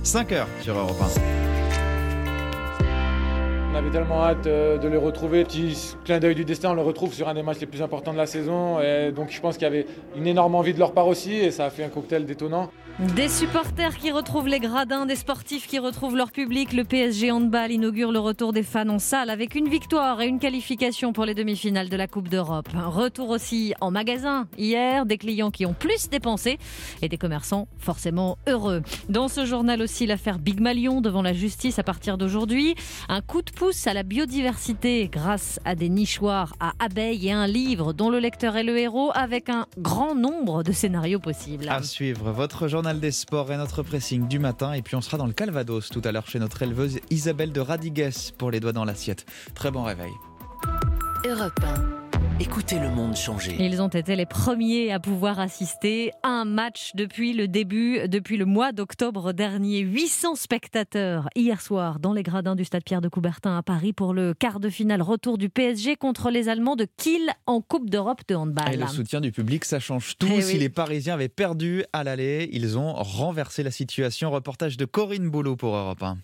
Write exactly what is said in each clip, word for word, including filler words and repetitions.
cinq heures sur Europe un. On avait tellement hâte de les retrouver. Petit clin d'œil du destin, on les retrouve sur un des matchs les plus importants de la saison. Et donc je pense qu'il y avait une énorme envie de leur part aussi et ça a fait un cocktail détonnant. Des supporters qui retrouvent les gradins, des sportifs qui retrouvent leur public. Le P S G Handball inaugure le retour des fans en salle avec une victoire et une qualification pour les demi-finales de la Coupe d'Europe. Un retour aussi en magasin hier, des clients qui ont plus dépensé et des commerçants forcément heureux. Dans ce journal aussi, l'affaire Big Malion devant la justice à partir d'aujourd'hui. Un coup de pouce à la biodiversité grâce à des nichoirs à abeilles et un livre dont le lecteur est le héros avec un grand nombre de scénarios possibles. À suivre, votre journal des sports et notre pressing du matin. Et puis on sera dans le Calvados tout à l'heure chez notre éleveuse Isabelle de Radigues pour les doigts dans l'assiette. Très bon réveil. Europe un. Écoutez le monde changer. Ils ont été les premiers à pouvoir assister à un match depuis le début, depuis le mois d'octobre dernier. huit cents spectateurs hier soir dans les gradins du stade Pierre de Coubertin à Paris pour le quart de finale retour du P S G contre les Allemands de Kiel en Coupe d'Europe de handball. Et le soutien du public, ça change tout. Eh si oui. les Parisiens avaient perdu à l'aller, ils ont renversé la situation. Reportage de Corinne Boulot pour Europe un.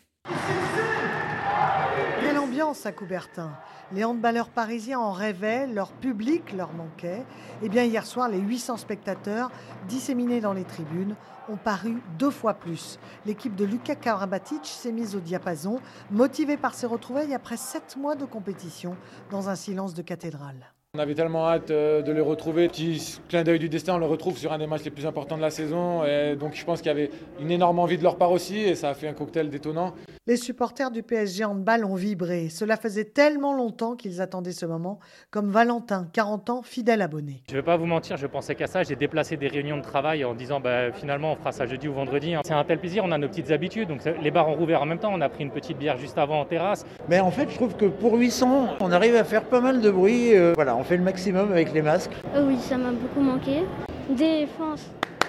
Quelle ambiance à Coubertin. Les handballeurs parisiens en rêvaient, leur public leur manquait. Et bien hier soir, les huit cents spectateurs disséminés dans les tribunes ont paru deux fois plus. L'équipe de Luka Karabatic s'est mise au diapason, motivée par ses retrouvailles après sept mois de compétition dans un silence de cathédrale. On avait tellement hâte de les retrouver. Petit clin d'œil du destin, on les retrouve sur un des matchs les plus importants de la saison. Et donc je pense qu'il y avait une énorme envie de leur part aussi et ça a fait un cocktail détonnant. Les supporters du P S G Handball ont vibré. Cela faisait tellement longtemps qu'ils attendaient ce moment, comme Valentin, quarante ans, fidèle abonné. Je ne vais pas vous mentir, je pensais qu'à ça. J'ai déplacé des réunions de travail en disant bah, finalement on fera ça jeudi ou vendredi. C'est un tel plaisir, on a nos petites habitudes. Donc les bars ont rouvert en même temps, on a pris une petite bière juste avant en terrasse. Mais en fait, je trouve que pour huit cents, on arrive à faire pas mal de bruit. Euh, voilà, on fait le maximum avec les masques. Oh oui, ça m'a beaucoup manqué. Défense.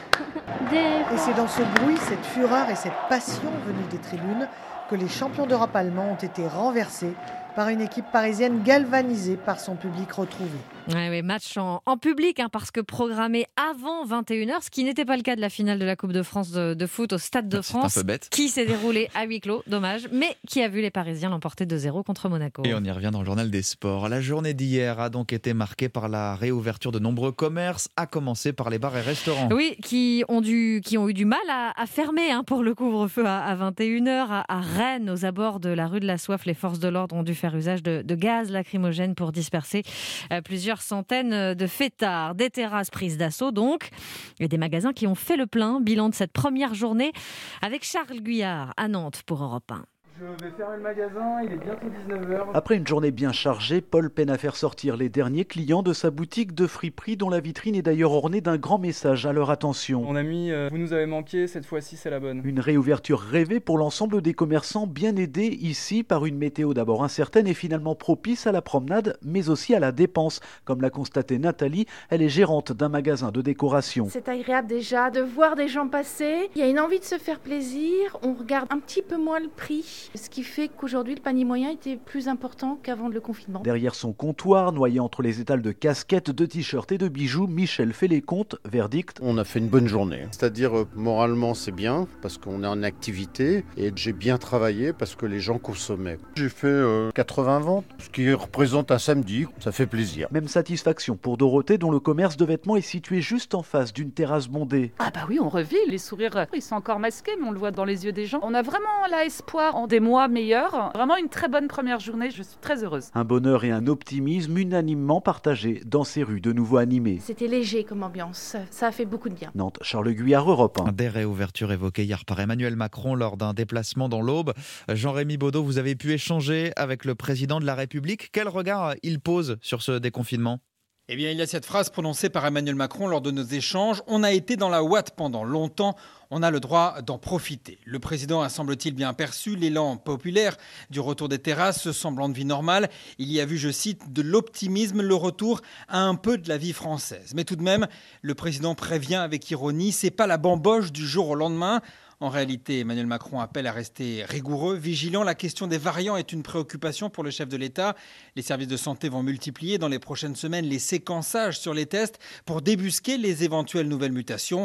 Défense. Et c'est dans ce bruit, cette fureur et cette passion venue des tribunes que les champions d'Europe allemands ont été renversés par une équipe parisienne galvanisée par son public retrouvé. Ouais, ouais, match en, en public, hein, parce que programmé avant vingt et une heures, ce qui n'était pas le cas de la finale de la Coupe de France de, de foot au Stade de C'est France, un peu bête. qui s'est déroulée à huis clos, dommage, mais qui a vu les Parisiens l'emporter deux zéro contre Monaco. Et on y revient dans le journal des sports. La journée d'hier a donc été marquée par la réouverture de nombreux commerces, à commencer par les bars et restaurants. Oui, qui ont, dû, qui ont eu du mal à, à fermer hein, pour le couvre-feu à, à vingt et une heures. À, à Rennes, aux abords de la rue de la Soif, les forces de l'ordre ont dû faire usage de, de gaz lacrymogène pour disperser euh, plusieurs centaines de fêtards. Des terrasses prises d'assaut donc, et des magasins qui ont fait le plein. Bilan de cette première journée avec Charles Guyard à Nantes pour Europe un. Je vais fermer le magasin, il est bientôt dix-neuf heures. Après une journée bien chargée, Paul peine à faire sortir les derniers clients de sa boutique de friperie dont la vitrine est d'ailleurs ornée d'un grand message à leur attention. On a mis euh, « Vous nous avez manqué, cette fois-ci c'est la bonne ». Une réouverture rêvée pour l'ensemble des commerçants, bien aidés ici par une météo d'abord incertaine et finalement propice à la promenade, mais aussi à la dépense. Comme l'a constaté Nathalie, elle est gérante d'un magasin de décoration. C'est agréable déjà de voir des gens passer. Il y a une envie de se faire plaisir. On regarde un petit peu moins le prix. Ce qui fait qu'aujourd'hui, le panier moyen était plus important qu'avant le confinement. Derrière son comptoir, noyé entre les étals de casquettes, de t-shirts et de bijoux, Michel fait les comptes. Verdict. On a fait une bonne journée. C'est-à-dire, euh, moralement, c'est bien, parce qu'on est en activité, et j'ai bien travaillé parce que les gens consommaient. J'ai fait euh, quatre-vingts ventes, ce qui représente un samedi. Ça fait plaisir. Même satisfaction pour Dorothée, dont le commerce de vêtements est situé juste en face d'une terrasse bondée. Ah bah oui, on revit. Les sourires, ils sont encore masqués, mais on le voit dans les yeux des gens. On a vraiment là espoir en des mois meilleurs. Vraiment une très bonne première journée, je suis très heureuse. Un bonheur et un optimisme unanimement partagés dans ces rues de nouveau animées. C'était léger comme ambiance, ça a fait beaucoup de bien. Nantes, Charles Guyard, Europe un. Des réouvertures évoquées hier par Emmanuel Macron lors d'un déplacement dans l'Aube. Jean-Rémy Baudot, vous avez pu échanger avec le président de la République. Quel regard il pose sur ce déconfinement ? Eh bien, il y a cette phrase prononcée par Emmanuel Macron lors de nos échanges. On a été dans la ouate pendant longtemps. On a le droit d'en profiter. Le président a, semble-t-il, bien perçu l'élan populaire du retour des terrasses, semblant de vie normale. Il y a vu, je cite, de l'optimisme, le retour à un peu de la vie française. Mais tout de même, le président prévient avec ironie, c'est pas la bamboche du jour au lendemain. En réalité, Emmanuel Macron appelle à rester rigoureux, vigilant. La question des variants est une préoccupation pour le chef de l'État. Les services de santé vont multiplier dans les prochaines semaines les séquençages sur les tests pour débusquer les éventuelles nouvelles mutations.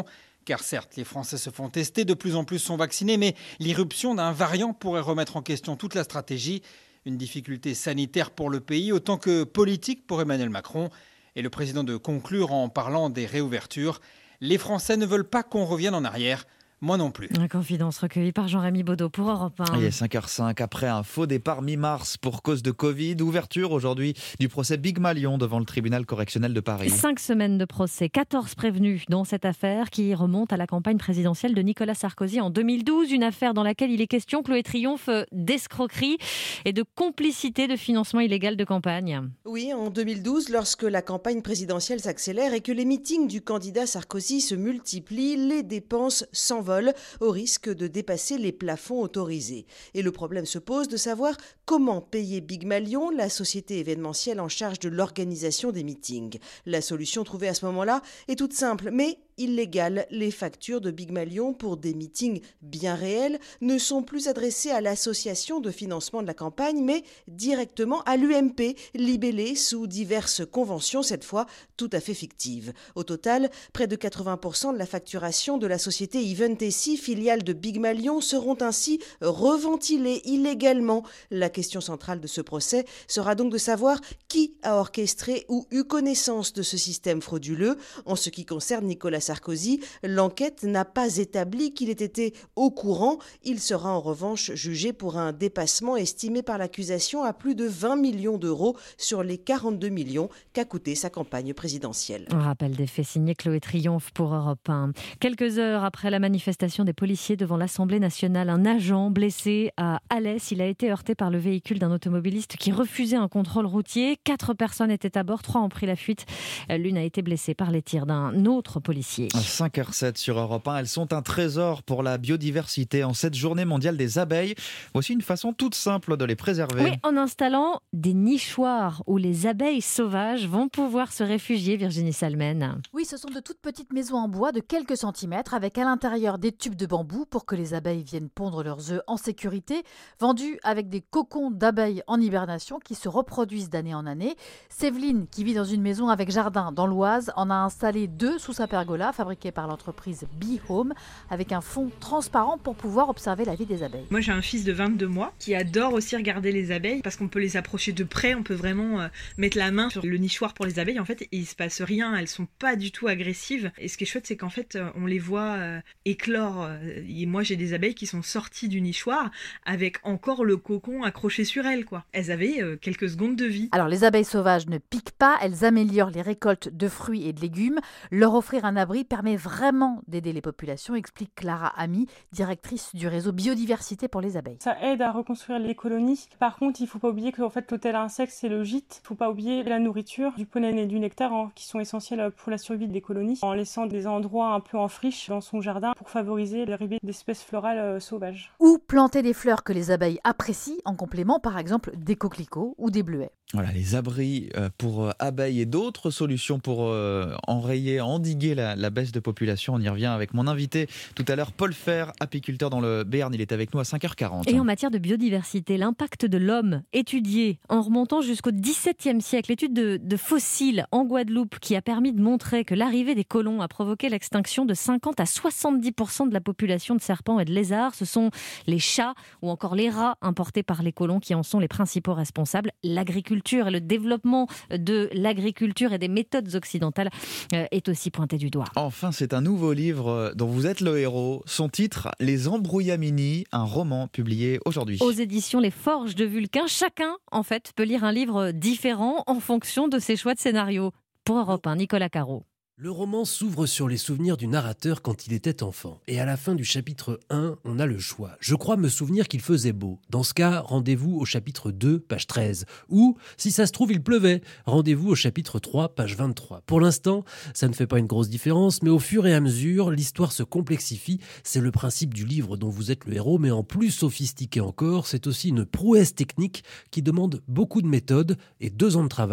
Car certes, les Français se font tester, de plus en plus sont vaccinés, mais l'irruption d'un variant pourrait remettre en question toute la stratégie. Une difficulté sanitaire pour le pays, autant que politique pour Emmanuel Macron. Et le président de conclure en parlant des réouvertures. Les Français ne veulent pas qu'on revienne en arrière. Moi non plus. Une confidence recueillie par Jean-Rémy Baudot pour Europe un. Il est cinq heures cinq, après un faux départ mi-mars pour cause de Covid. Ouverture aujourd'hui du procès Big Malion devant le tribunal correctionnel de Paris. Cinq semaines de procès, quatorze prévenus dans cette affaire qui remonte à la campagne présidentielle de Nicolas Sarkozy en deux mille douze. Une affaire dans laquelle il est question, Chloé Triomphe, d'escroquerie et de complicité de financement illégal de campagne. Oui, en deux mille douze, lorsque la campagne présidentielle s'accélère et que les meetings du candidat Sarkozy se multiplient, les dépenses s'envolent au risque de dépasser les plafonds autorisés. Et le problème se pose de savoir comment payer Big Malion, la société événementielle en charge de l'organisation des meetings. La solution trouvée à ce moment-là est toute simple, mais illégale. Les factures de Big Malion pour des meetings bien réels ne sont plus adressées à l'association de financement de la campagne, mais directement à l'U M P, libellée sous diverses conventions, cette fois tout à fait fictives. Au total, près de quatre-vingts pour cent de la facturation de la société Event S I, filiale de Big Malion, seront ainsi reventilées illégalement. La question centrale de ce procès sera donc de savoir qui a orchestré ou eu connaissance de ce système frauduleux. En ce qui concerne Nicolas Sarkozy, l'enquête n'a pas établi qu'il ait été au courant. Il sera en revanche jugé pour un dépassement estimé par l'accusation à plus de vingt millions d'euros sur les quarante-deux millions qu'a coûté sa campagne présidentielle. Un rappel des faits signé Chloé Triomphe pour Europe un. Quelques heures après la manifestation des policiers devant l'Assemblée nationale, un agent blessé à Alès. Il a été heurté par le véhicule d'un automobiliste qui refusait un contrôle routier. Quatre personnes étaient à bord, trois ont pris la fuite. L'une a été blessée par les tirs d'un autre policier. cinq heures sept sur Europe un, elles sont un trésor pour la biodiversité en cette journée mondiale des abeilles. Voici une façon toute simple de les préserver. Oui, en installant des nichoirs où les abeilles sauvages vont pouvoir se réfugier, Virginie Salmen. Oui, ce sont de toutes petites maisons en bois de quelques centimètres avec à l'intérieur des tubes de bambou pour que les abeilles viennent pondre leurs œufs en sécurité, vendus avec des cocons d'abeilles en hibernation qui se reproduisent d'année en année. Séveline, qui vit dans une maison avec jardin dans l'Oise, en a installé deux sous sa pergola, fabriquée par l'entreprise Bee Home, avec un fond transparent pour pouvoir observer la vie des abeilles. Moi j'ai un fils de vingt-deux mois qui adore aussi regarder les abeilles parce qu'on peut les approcher de près, on peut vraiment euh, mettre la main sur le nichoir pour les abeilles en fait et il se passe rien, elles sont pas du tout agressives et ce qui est chouette c'est qu'en fait euh, on les voit euh, éclore euh, et moi j'ai des abeilles qui sont sorties du nichoir avec encore le cocon accroché sur elles quoi. Elles avaient euh, quelques secondes de vie. Alors les abeilles sauvages ne piquent pas, elles améliorent les récoltes de fruits et de légumes. Leur offrir un abri permet vraiment d'aider les populations, explique Clara Ami, directrice du réseau Biodiversité pour les abeilles. Ça aide à reconstruire les colonies. Par contre, il ne faut pas oublier que en fait, l'hôtel à insectes, c'est le gîte. Il ne faut pas oublier la nourriture, du pollen et du nectar hein, qui sont essentiels pour la survie des colonies, en laissant des endroits un peu en friche dans son jardin pour favoriser l'arrivée d'espèces florales euh, sauvages. Ou planter des fleurs que les abeilles apprécient, en complément par exemple des coquelicots ou des bleuets. Voilà, les abris pour abeilles et d'autres solutions pour enrayer, endiguer la, la baisse de population. On y revient avec mon invité tout à l'heure, Paul Fer, apiculteur dans le Béarn. Il est avec nous à cinq heures quarante. Et en matière de biodiversité, l'impact de l'homme étudié en remontant jusqu'au dix-septième siècle. L'étude de, de fossiles en Guadeloupe qui a permis de montrer que l'arrivée des colons a provoqué l'extinction de cinquante à soixante-dix pour cent de la population de serpents et de lézards. Ce sont les chats ou encore les rats importés par les colons qui en sont les principaux responsables. L'agriculture et le développement de l'agriculture et des méthodes occidentales est aussi pointé du doigt. Enfin, c'est un nouveau livre dont vous êtes le héros. Son titre, Les Embrouillamini, un roman publié aujourd'hui. Aux éditions Les Forges de Vulcain, chacun, en fait, peut lire un livre différent en fonction de ses choix de scénario. Pour Europe un, Nicolas Caro. Le roman s'ouvre sur les souvenirs du narrateur quand il était enfant. Et à la fin du chapitre un, on a le choix. Je crois me souvenir qu'il faisait beau. Dans ce cas, rendez-vous au chapitre deux, page treize. Ou, si ça se trouve, il pleuvait. Rendez-vous au chapitre trois, page vingt-trois. Pour l'instant, ça ne fait pas une grosse différence, mais au fur et à mesure, l'histoire se complexifie. C'est le principe du livre dont vous êtes le héros, mais en plus sophistiqué encore, c'est aussi une prouesse technique qui demande beaucoup de méthode et deux ans de travail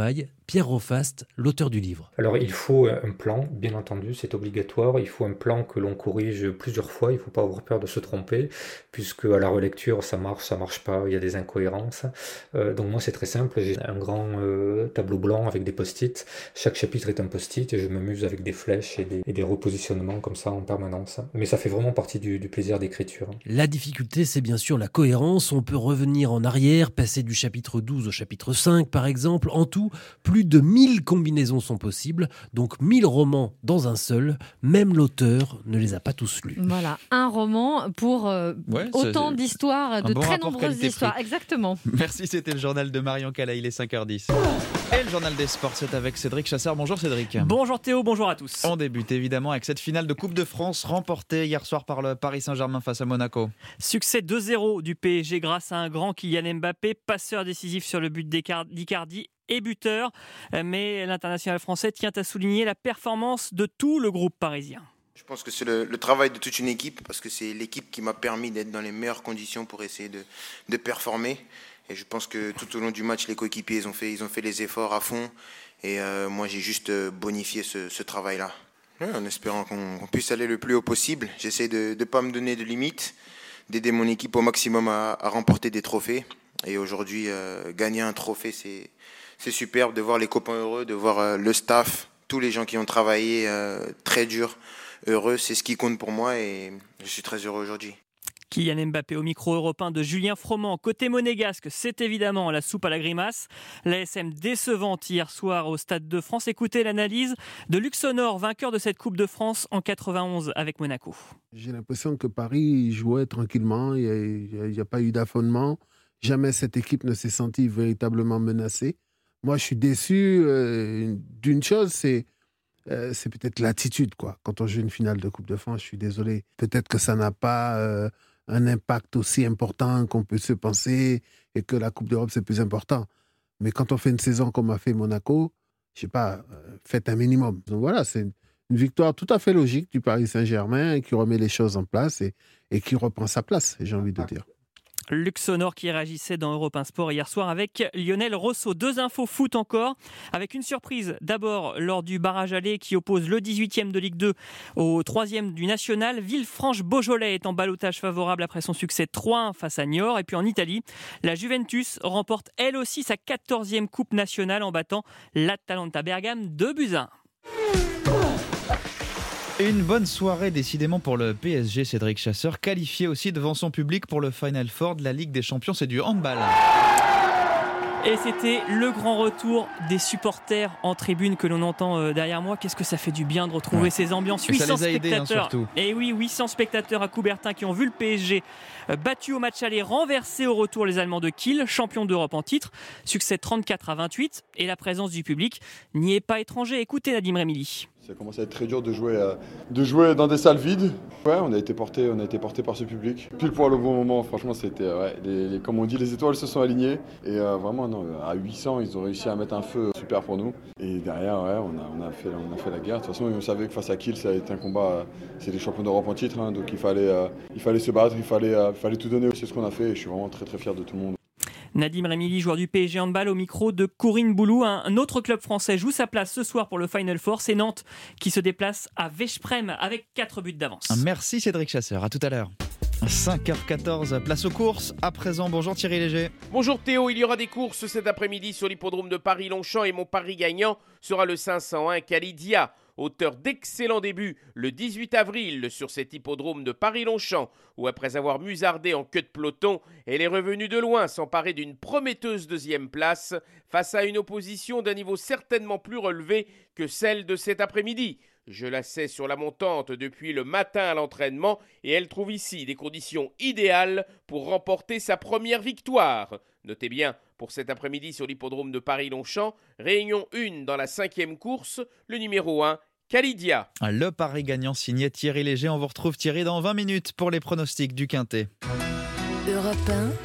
Pierre Rofast, l'auteur du livre. Alors il faut un plan, bien entendu, c'est obligatoire. Il faut un plan que l'on corrige plusieurs fois. Il ne faut pas avoir peur de se tromper, puisque à la relecture, ça marche, ça marche pas, il y a des incohérences. Euh, donc moi c'est très simple, j'ai un grand euh, tableau blanc avec des post-it. Chaque chapitre est un post-it et je m'amuse avec des flèches et des, et des repositionnements comme ça en permanence. Mais ça fait vraiment partie du, du plaisir d'écriture. La difficulté, c'est bien sûr la cohérence. On peut revenir en arrière, passer du chapitre douze au chapitre cinq par exemple. En tout, plus de mille combinaisons sont possibles, donc mille romans dans un seul. Même l'auteur ne les a pas tous lus. Voilà, un roman pour euh, Ouais, autant c'est- d'histoires, de un bon très rapport nombreuses qualité-prix. histoires. Exactement. Merci, c'était le journal de Marion Cala, il est cinq heures dix. Et le journal des sports, c'est avec Cédric Chasseur. Bonjour Cédric. Bonjour Théo, bonjour à tous. On débute évidemment avec cette finale de Coupe de France remportée hier soir par le Paris Saint-Germain face à Monaco. Succès deux zéro du P S G grâce à un grand Kylian Mbappé, passeur décisif sur le but d'Icardi et buteur. Mais l'international français tient à souligner la performance de tout le groupe parisien. Je pense que c'est le, le travail de toute une équipe, parce que c'est l'équipe qui m'a permis d'être dans les meilleures conditions pour essayer de, de performer. Et je pense que tout au long du match, les coéquipiers ils ont fait, ils ont fait les efforts à fond. Et euh, moi, j'ai juste bonifié ce, ce travail-là. Ouais, en espérant qu'on, qu'on puisse aller le plus haut possible. J'essaie de ne pas me donner de limites, d'aider mon équipe au maximum à, à remporter des trophées. Et aujourd'hui, euh, gagner un trophée, c'est, c'est superbe de voir les copains heureux, de voir euh, le staff, tous les gens qui ont travaillé euh, très dur, heureux. C'est ce qui compte pour moi et je suis très heureux aujourd'hui. Kylian Mbappé au micro européen de Julien Froment. Côté monégasque, c'est évidemment la soupe à la grimace. L'A S M décevante hier soir au Stade de France. Écoutez l'analyse de Luxonor, vainqueur de cette Coupe de France en quatre-vingt-onze avec Monaco. J'ai l'impression que Paris jouait tranquillement, il n'y a, a pas eu d'affolement. Jamais cette équipe ne s'est sentie véritablement menacée. Moi, je suis déçu euh, d'une chose, c'est, euh, c'est peut-être l'attitude, quoi. Quand on joue une finale de Coupe de France, je suis désolé. Peut-être que ça n'a pas euh, un impact aussi important qu'on peut se penser et que la Coupe d'Europe, c'est plus important. Mais quand on fait une saison comme a fait Monaco, je sais pas, euh, faites un minimum. Donc voilà, c'est une, une victoire tout à fait logique du Paris Saint-Germain qui remet les choses en place et, et qui reprend sa place, j'ai envie de dire. Luxonor qui réagissait dans Europe un Sport hier soir avec Lionel Rosso. Deux infos foot encore, avec une surprise d'abord lors du barrage aller qui oppose le dix-huitième de Ligue deux au troisième du National. Villefranche-Beaujolais est en ballottage favorable après son succès trois un face à Niort. Et puis en Italie, la Juventus remporte elle aussi sa quatorzième Coupe nationale en battant l'Atalanta Bergame deux buts à un. Une bonne soirée décidément pour le P S G, Cédric Chasseur, qualifié aussi devant son public pour le Final Four de la Ligue des Champions, c'est du handball. Et c'était le grand retour des supporters en tribune que l'on entend derrière moi. Qu'est-ce que ça fait du bien de retrouver ouais. ces ambiances. huit cents spectateurs. Aidés, hein, surtout. Et oui, huit cents spectateurs à Coubertin qui ont vu le P S G battu au match aller, renversé au retour les Allemands de Kiel, champions d'Europe en titre. Succès trente-quatre à vingt-huit et la présence du public n'y est pas étranger. Écoutez Nadim Remili. Ça commence à être très dur de jouer, euh, de jouer dans des salles vides. Ouais, on a été porté, on a été porté par ce public. Pile poil au bon moment, franchement, c'était, ouais, les, les, comme on dit, les étoiles se sont alignées. Et euh, vraiment, non, à huit cents, ils ont réussi à mettre un feu super pour nous. Et derrière, ouais, on a, on a, fait, on a fait la guerre. De toute façon, on savait que face à Kiel, ça a été un combat. C'est des champions d'Europe en titre, hein, donc il fallait, euh, il fallait se battre, il fallait, euh, il fallait tout donner. C'est ce qu'on a fait et je suis vraiment très très fier de tout le monde. Nadim Remili, joueur du P S G handball au micro de Corinne Boulou. Un autre club français joue sa place ce soir pour le Final Four. C'est Nantes qui se déplace à Veszprém avec quatre buts d'avance. Merci Cédric Chasseur, à tout à l'heure. cinq heures quatorze, place aux courses. À présent, bonjour Thierry Léger. Bonjour Théo, il y aura des courses cet après-midi sur l'hippodrome de Paris-Longchamp et mon pari gagnant sera le cinq cent un Calidia. Auteur d'excellents débuts le dix-huit avril sur cet hippodrome de Paris-Longchamp où après avoir musardé en queue de peloton, elle est revenue de loin s'emparer d'une prometteuse deuxième place face à une opposition d'un niveau certainement plus relevé que celle de cet après-midi. Je la sais sur la montante depuis le matin à l'entraînement et elle trouve ici des conditions idéales pour remporter sa première victoire. Notez bien, pour cet après-midi sur l'hippodrome de Paris-Longchamp, réunion un dans la cinquième course, le numéro un, Calidia. Le pari gagnant signé Thierry Léger. On vous retrouve Thierry dans vingt minutes pour les pronostics du Quintet. Europe un,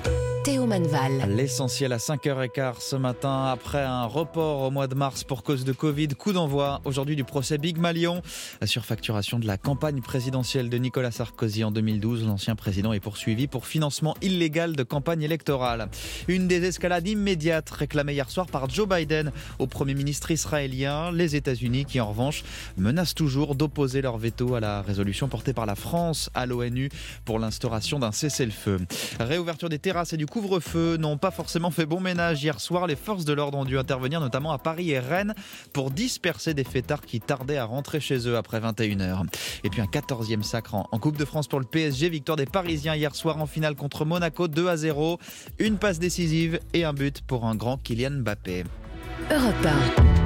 Théo Manval. L'essentiel à cinq heures quinze ce matin, après un report au mois de mars pour cause de Covid. Coup d'envoi aujourd'hui du procès Big Malion. La surfacturation de la campagne présidentielle de Nicolas Sarkozy en deux mille douze. L'ancien président est poursuivi pour financement illégal de campagne électorale. Une désescalade immédiate réclamée hier soir par Joe Biden au Premier ministre israélien. Les États-Unis qui en revanche menacent toujours d'opposer leur veto à la résolution portée par la France à l'ONU pour l'instauration d'un cessez-le-feu. Réouverture des terrasses et du couvre-feu n'ont pas forcément fait bon ménage hier soir. Les forces de l'ordre ont dû intervenir notamment à Paris et Rennes pour disperser des fêtards qui tardaient à rentrer chez eux après vingt et une heures. Et puis un quatorzième sacre en, en Coupe de France pour le P S G. Victoire des Parisiens hier soir en finale contre Monaco deux à zéro. Une passe décisive et un but pour un grand Kylian Mbappé. Europe un.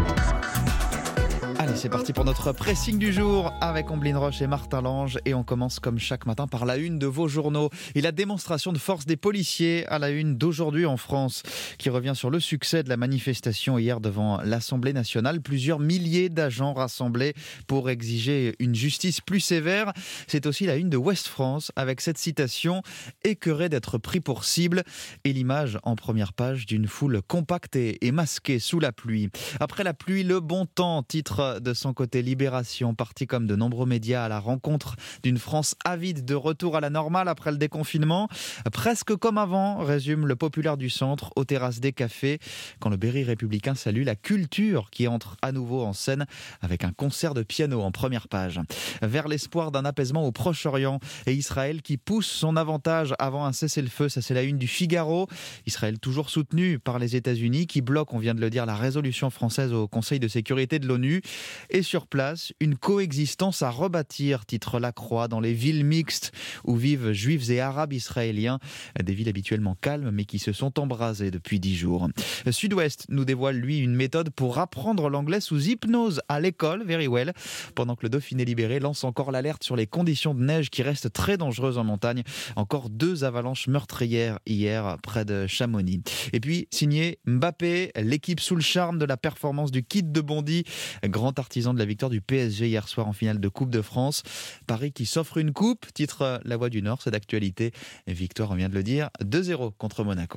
Allez, c'est parti pour notre pressing du jour avec Omblin Roche et Martin Lange. Et on commence comme chaque matin par la une de vos journaux. Et la démonstration de force des policiers à la une d'aujourd'hui en France, qui revient sur le succès de la manifestation hier devant l'Assemblée nationale. Plusieurs milliers d'agents rassemblés pour exiger une justice plus sévère. C'est aussi la une de Ouest France avec cette citation « Écœuré d'être pris pour cible » et l'image en première page d'une foule compacte et masquée sous la pluie. Après la pluie, le bon temps, titre de son côté Libération, parti comme de nombreux médias à la rencontre d'une France avide de retour à la normale après le déconfinement. Presque comme avant, résume le Populaire du Centre aux terrasses des cafés, quand le Berry républicain salue la culture qui entre à nouveau en scène avec un concert de piano en première page. Vers l'espoir d'un apaisement au Proche-Orient et Israël qui pousse son avantage avant un cessez-le-feu, ça c'est la une du Figaro. Israël toujours soutenu par les États-Unis qui bloquent, on vient de le dire, la résolution française au Conseil de sécurité de l'ONU. Et sur place, une coexistence à rebâtir, titre La Croix, dans les villes mixtes où vivent juifs et arabes israéliens, des villes habituellement calmes mais qui se sont embrasées depuis dix jours. Sud-Ouest nous dévoile lui une méthode pour apprendre l'anglais sous hypnose à l'école, very well, pendant que le Dauphiné libéré lance encore l'alerte sur les conditions de neige qui restent très dangereuses en montagne. Encore deux avalanches meurtrières hier près de Chamonix. Et puis signé Mbappé, l'équipe sous le charme de la performance du kit de Bondy, grand artisan de la victoire du P S G hier soir en finale de Coupe de France. Paris qui s'offre une coupe, titre La Voix du Nord, c'est d'actualité. Victoire, on vient de le dire, deux zéro contre Monaco.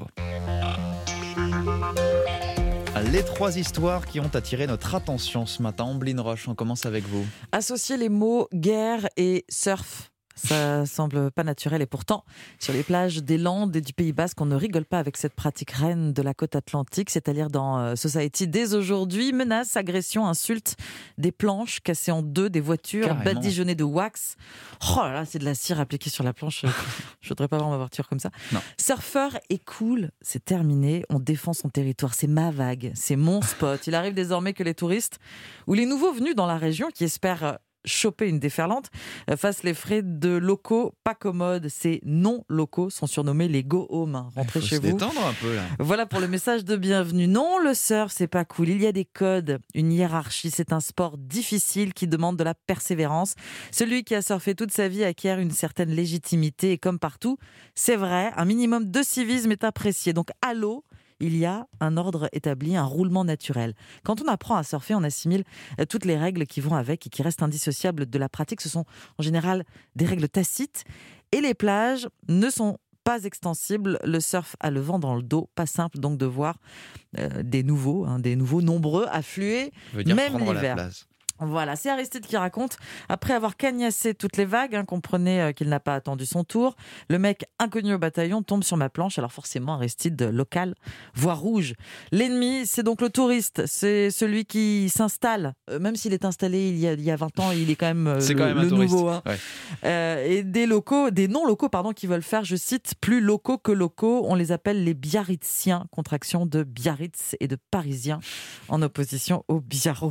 Les trois histoires qui ont attiré notre attention ce matin. Omblin Roche, on commence avec vous. Associer les mots guerre et surf. Ça semble pas naturel et pourtant, sur les plages des Landes et du Pays Basque, on ne rigole pas avec cette pratique reine de la côte atlantique, c'est-à-dire dans Society dès aujourd'hui. Menaces, agressions, insultes, des planches cassées en deux, des voitures Carrément. badigeonnées de wax. Oh là là, c'est de la cire appliquée sur la planche. Je voudrais pas voir ma voiture comme ça. Non. Surfeur et cool, c'est terminé. On défend son territoire. C'est ma vague, c'est mon spot. Il arrive désormais que les touristes ou les nouveaux venus dans la région qui espèrent choper une déferlante fassent les frais de locaux pas commodes. Ces non-locaux sont surnommés les go-home. Rentrez chez vous. Il faut se détendre un peu là. Voilà pour le message de bienvenue. Non, le surf, c'est pas cool. Il y a des codes, une hiérarchie. C'est un sport difficile qui demande de la persévérance. Celui qui a surfé toute sa vie acquiert une certaine légitimité et comme partout, c'est vrai, un minimum de civisme est apprécié. Donc à l'eau, il y a un ordre établi, un roulement naturel. Quand on apprend à surfer, on assimile toutes les règles qui vont avec et qui restent indissociables de la pratique. Ce sont en général des règles tacites. Et les plages ne sont pas extensibles. Le surf a le vent dans le dos. Pas simple donc de voir euh, des nouveaux, hein, des nouveaux nombreux affluer, même l'hiver. Voilà, c'est Aristide qui raconte. Après avoir cagnassé toutes les vagues, hein, comprenez euh, qu'il n'a pas attendu son tour, le mec inconnu au bataillon tombe sur ma planche. Alors forcément, Aristide, local, voit rouge. L'ennemi, c'est donc le touriste. C'est celui qui s'installe. Euh, même s'il est installé il y a, il y a vingt ans, il est quand même euh, c'est le, quand même un le touriste. nouveau. Hein. Ouais. Euh, et des locaux, des non-locaux, pardon, qui veulent faire, je cite, plus locaux que locaux. On les appelle les Biarritziens, contraction de Biarritz et de Parisiens, en opposition aux Biarros.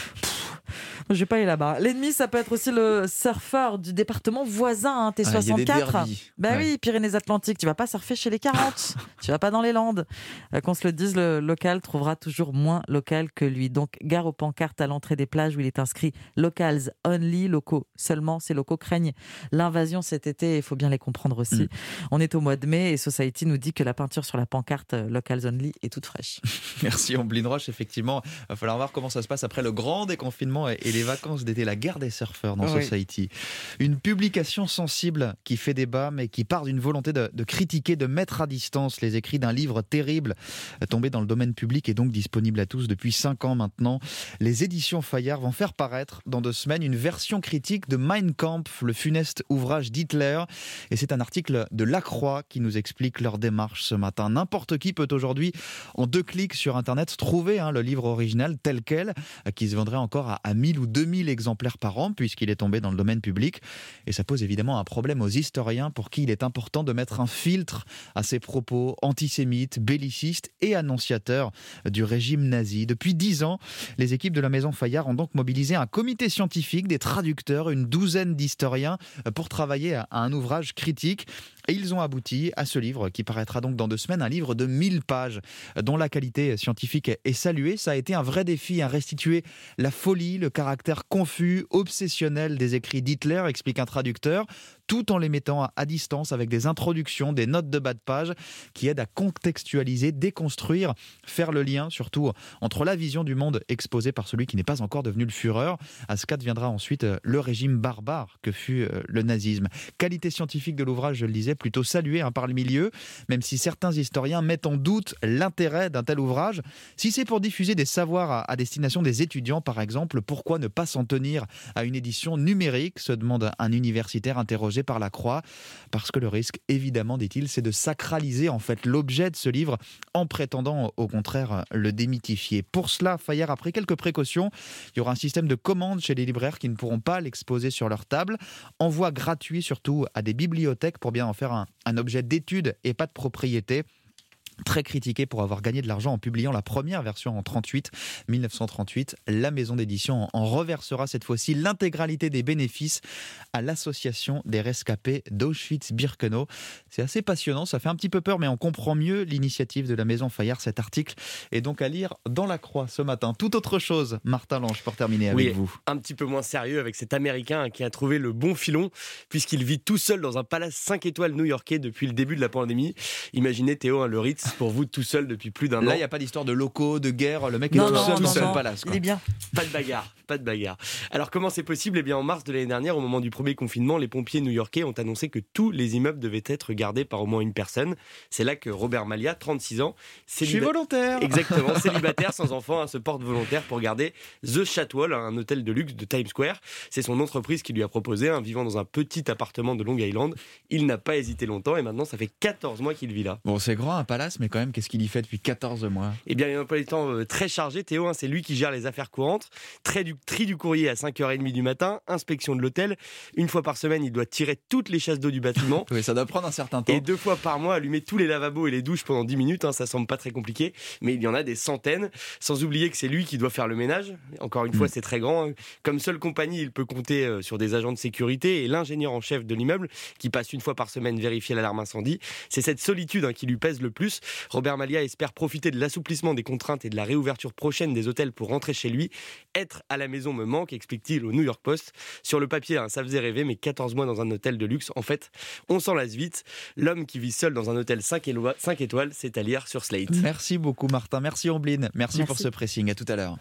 Je vais pas aller là-bas. L'ennemi, ça peut être aussi le surfeur du département voisin, hein, T soixante-quatre. Ah, ben ouais. Oui, Pyrénées-Atlantiques. Tu vas pas surfer chez les quarante. Tu vas pas dans les Landes. Euh, qu'on se le dise, le local trouvera toujours moins local que lui. Donc, gare aux pancartes à l'entrée des plages où il est inscrit Locals Only, locaux seulement. Ces locaux craignent l'invasion cet été. Il faut bien les comprendre aussi. Mm. On est au mois de mai et Society nous dit que la peinture sur la pancarte Locals Only est toute fraîche. Merci Omblin Roche. Effectivement, il va falloir voir comment ça se passe après le grand déconfinement et les les vacances d'été, la guerre des surfeurs dans Oui. Society. Une publication sensible qui fait débat, mais qui part d'une volonté de, de critiquer, de mettre à distance les écrits d'un livre terrible, tombé dans le domaine public et donc disponible à tous depuis cinq ans maintenant. Les éditions Fayard vont faire paraître dans deux semaines une version critique de Mein Kampf, le funeste ouvrage d'Hitler. Et c'est un article de La Croix qui nous explique leur démarche ce matin. N'importe qui peut aujourd'hui, en deux clics sur Internet, trouver hein, le livre original tel quel, qui se vendrait encore à, à mille ou deux mille exemplaires par an, puisqu'il est tombé dans le domaine public. Et ça pose évidemment un problème aux historiens pour qui il est important de mettre un filtre à ces propos antisémites, bellicistes et annonciateurs du régime nazi. Depuis dix ans, les équipes de la Maison Fayard ont donc mobilisé un comité scientifique, des traducteurs, une douzaine d'historiens pour travailler à un ouvrage critique. Et ils ont abouti à ce livre qui paraîtra donc dans deux semaines, un livre de mille pages dont la qualité scientifique est saluée. Ça a été un vrai défi à restituer la folie, le caractère confus, obsessionnel des écrits d'Hitler, explique un traducteur, tout en les mettant à distance avec des introductions, des notes de bas de page qui aident à contextualiser, déconstruire, faire le lien surtout entre la vision du monde exposée par celui qui n'est pas encore devenu le Führer. À ce cas deviendra ensuite le régime barbare que fut le nazisme. Qualité scientifique de l'ouvrage, je le disais, plutôt saluée hein, par le milieu, même si certains historiens mettent en doute l'intérêt d'un tel ouvrage. Si c'est pour diffuser des savoirs à, à destination des étudiants, par exemple, pourquoi ne pas s'en tenir à une édition numérique, se demande un universitaire interrogé par La Croix, parce que le risque, évidemment, dit-il, c'est de sacraliser en fait l'objet de ce livre en prétendant au contraire le démythifier. Pour cela, Fayard a pris quelques précautions. Il y aura un système de commande chez les libraires qui ne pourront pas l'exposer sur leur table, envoi gratuit surtout à des bibliothèques pour bien en faire un, un objet d'étude et pas de propriété. Très critiqué pour avoir gagné de l'argent en publiant la première version en trente-huit, mille neuf cent trente-huit. La maison d'édition en reversera cette fois-ci l'intégralité des bénéfices à l'association des rescapés d'Auschwitz-Birkenau. C'est assez passionnant, ça fait un petit peu peur, mais on comprend mieux l'initiative de la maison Fayard. Cet article est donc à lire dans La Croix ce matin. Tout autre chose, Martin Lange, pour terminer avec oui, vous. Un petit peu moins sérieux avec cet Américain qui a trouvé le bon filon, puisqu'il vit tout seul dans un palace cinq étoiles new-yorkais depuis le début de la pandémie. Imaginez Théo, hein, le Ritz, pour vous tout seul depuis plus d'un an. Là, il n'y a pas d'histoire de locaux, de guerre, le mec non, est tout non, seul non, dans non, le palace. Quoi. Il est bien. Pas de bagarre, pas de bagarre. Alors comment c'est possible ? Eh bien en mars de l'année dernière, au moment du premier confinement, les pompiers new-yorkais ont annoncé que tous les immeubles devaient être gardés par au moins une personne. C'est là que Robert Malia, trente-six ans, célibat... Je suis volontaire. Exactement, célibataire sans enfant, hein, se porte volontaire pour garder The Chatwall, un hôtel de luxe de Times Square. C'est son entreprise qui lui a proposé, hein, vivant dans un petit appartement de Long Island. Il n'a pas hésité longtemps et maintenant ça fait quatorze mois qu'il vit là. Bon, c'est grand un palace, mais quand même, qu'est-ce qu'il y fait depuis quatorze mois ? Eh bien, il y a un emploi du temps euh, très chargé. Théo, hein, c'est lui qui gère les affaires courantes. Tri du, tri du courrier à cinq heures trente du matin, inspection de l'hôtel. Une fois par semaine, il doit tirer toutes les chasses d'eau du bâtiment. Oui, ça doit prendre un certain temps. Et deux fois par mois, allumer tous les lavabos et les douches pendant dix minutes. Hein, ça semble pas très compliqué, mais il y en a des centaines. Sans oublier que c'est lui qui doit faire le ménage. Encore une mmh. fois, c'est très grand. Hein. Comme seule compagnie, il peut compter euh, sur des agents de sécurité et l'ingénieur en chef de l'immeuble qui passe une fois par semaine vérifier l'alarme incendie. C'est cette solitude hein, qui lui pèse le plus. Robert Malia espère profiter de l'assouplissement des contraintes et de la réouverture prochaine des hôtels pour rentrer chez lui. Être à la maison me manque, explique-t-il au New York Post. Sur le papier, hein, ça faisait rêver, mais quatorze mois dans un hôtel de luxe, en fait, on s'en lasse vite. L'homme qui vit seul dans un hôtel cinq étoiles, c'est à lire sur Slate. Merci beaucoup Martin, merci Ombline, merci, merci pour ce pressing, à tout à l'heure.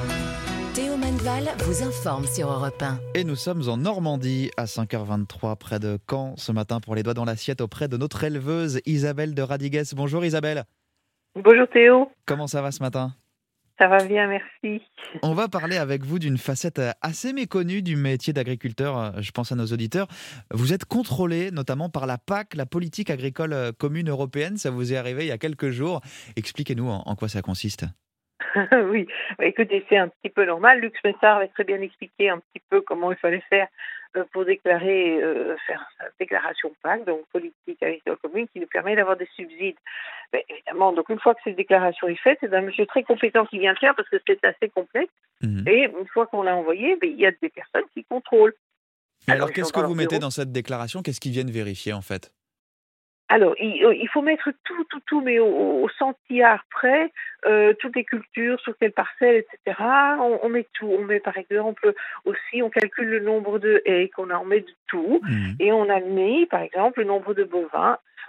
Théo Manval vous informe sur Europe un. Et nous sommes en Normandie à cinq heures vingt-trois près de Caen ce matin pour les doigts dans l'assiette auprès de notre éleveuse Isabelle de Radigues. Bonjour Isabelle. Bonjour Théo. Comment ça va ce matin ? Ça va bien, merci. On va parler avec vous d'une facette assez méconnue du métier d'agriculteur, je pense à nos auditeurs. Vous êtes contrôlé notamment par la P A C, la politique agricole commune européenne. Ça vous est arrivé il y a quelques jours. Expliquez-nous en, en quoi ça consiste. Oui, bah, écoutez, c'est un petit peu normal. Luc Messard avait très bien expliqué un petit peu comment il fallait faire pour déclarer, euh, faire sa déclaration P A C, donc politique agricole commune, qui nous permet d'avoir des subsides. Mais évidemment, donc une fois que cette déclaration est faite, c'est un monsieur très compétent qui vient le faire parce que c'est assez complexe. Mmh. Et une fois qu'on l'a envoyé, ben, il y a des personnes qui contrôlent. Alors, Alors qu'est-ce que vous mettez dans cette déclaration ? Qu'est-ce qu'ils viennent vérifier en fait ? Alors, il, il faut mettre tout, tout, tout, mais au, au centillard près, euh, toutes les cultures, sur quelle parcelle, et cetera. On, on met tout. On met, par exemple, aussi, on calcule le nombre de haies qu'on a, on met de tout. Mmh. Et on a mis, par exemple, le nombre de bovins.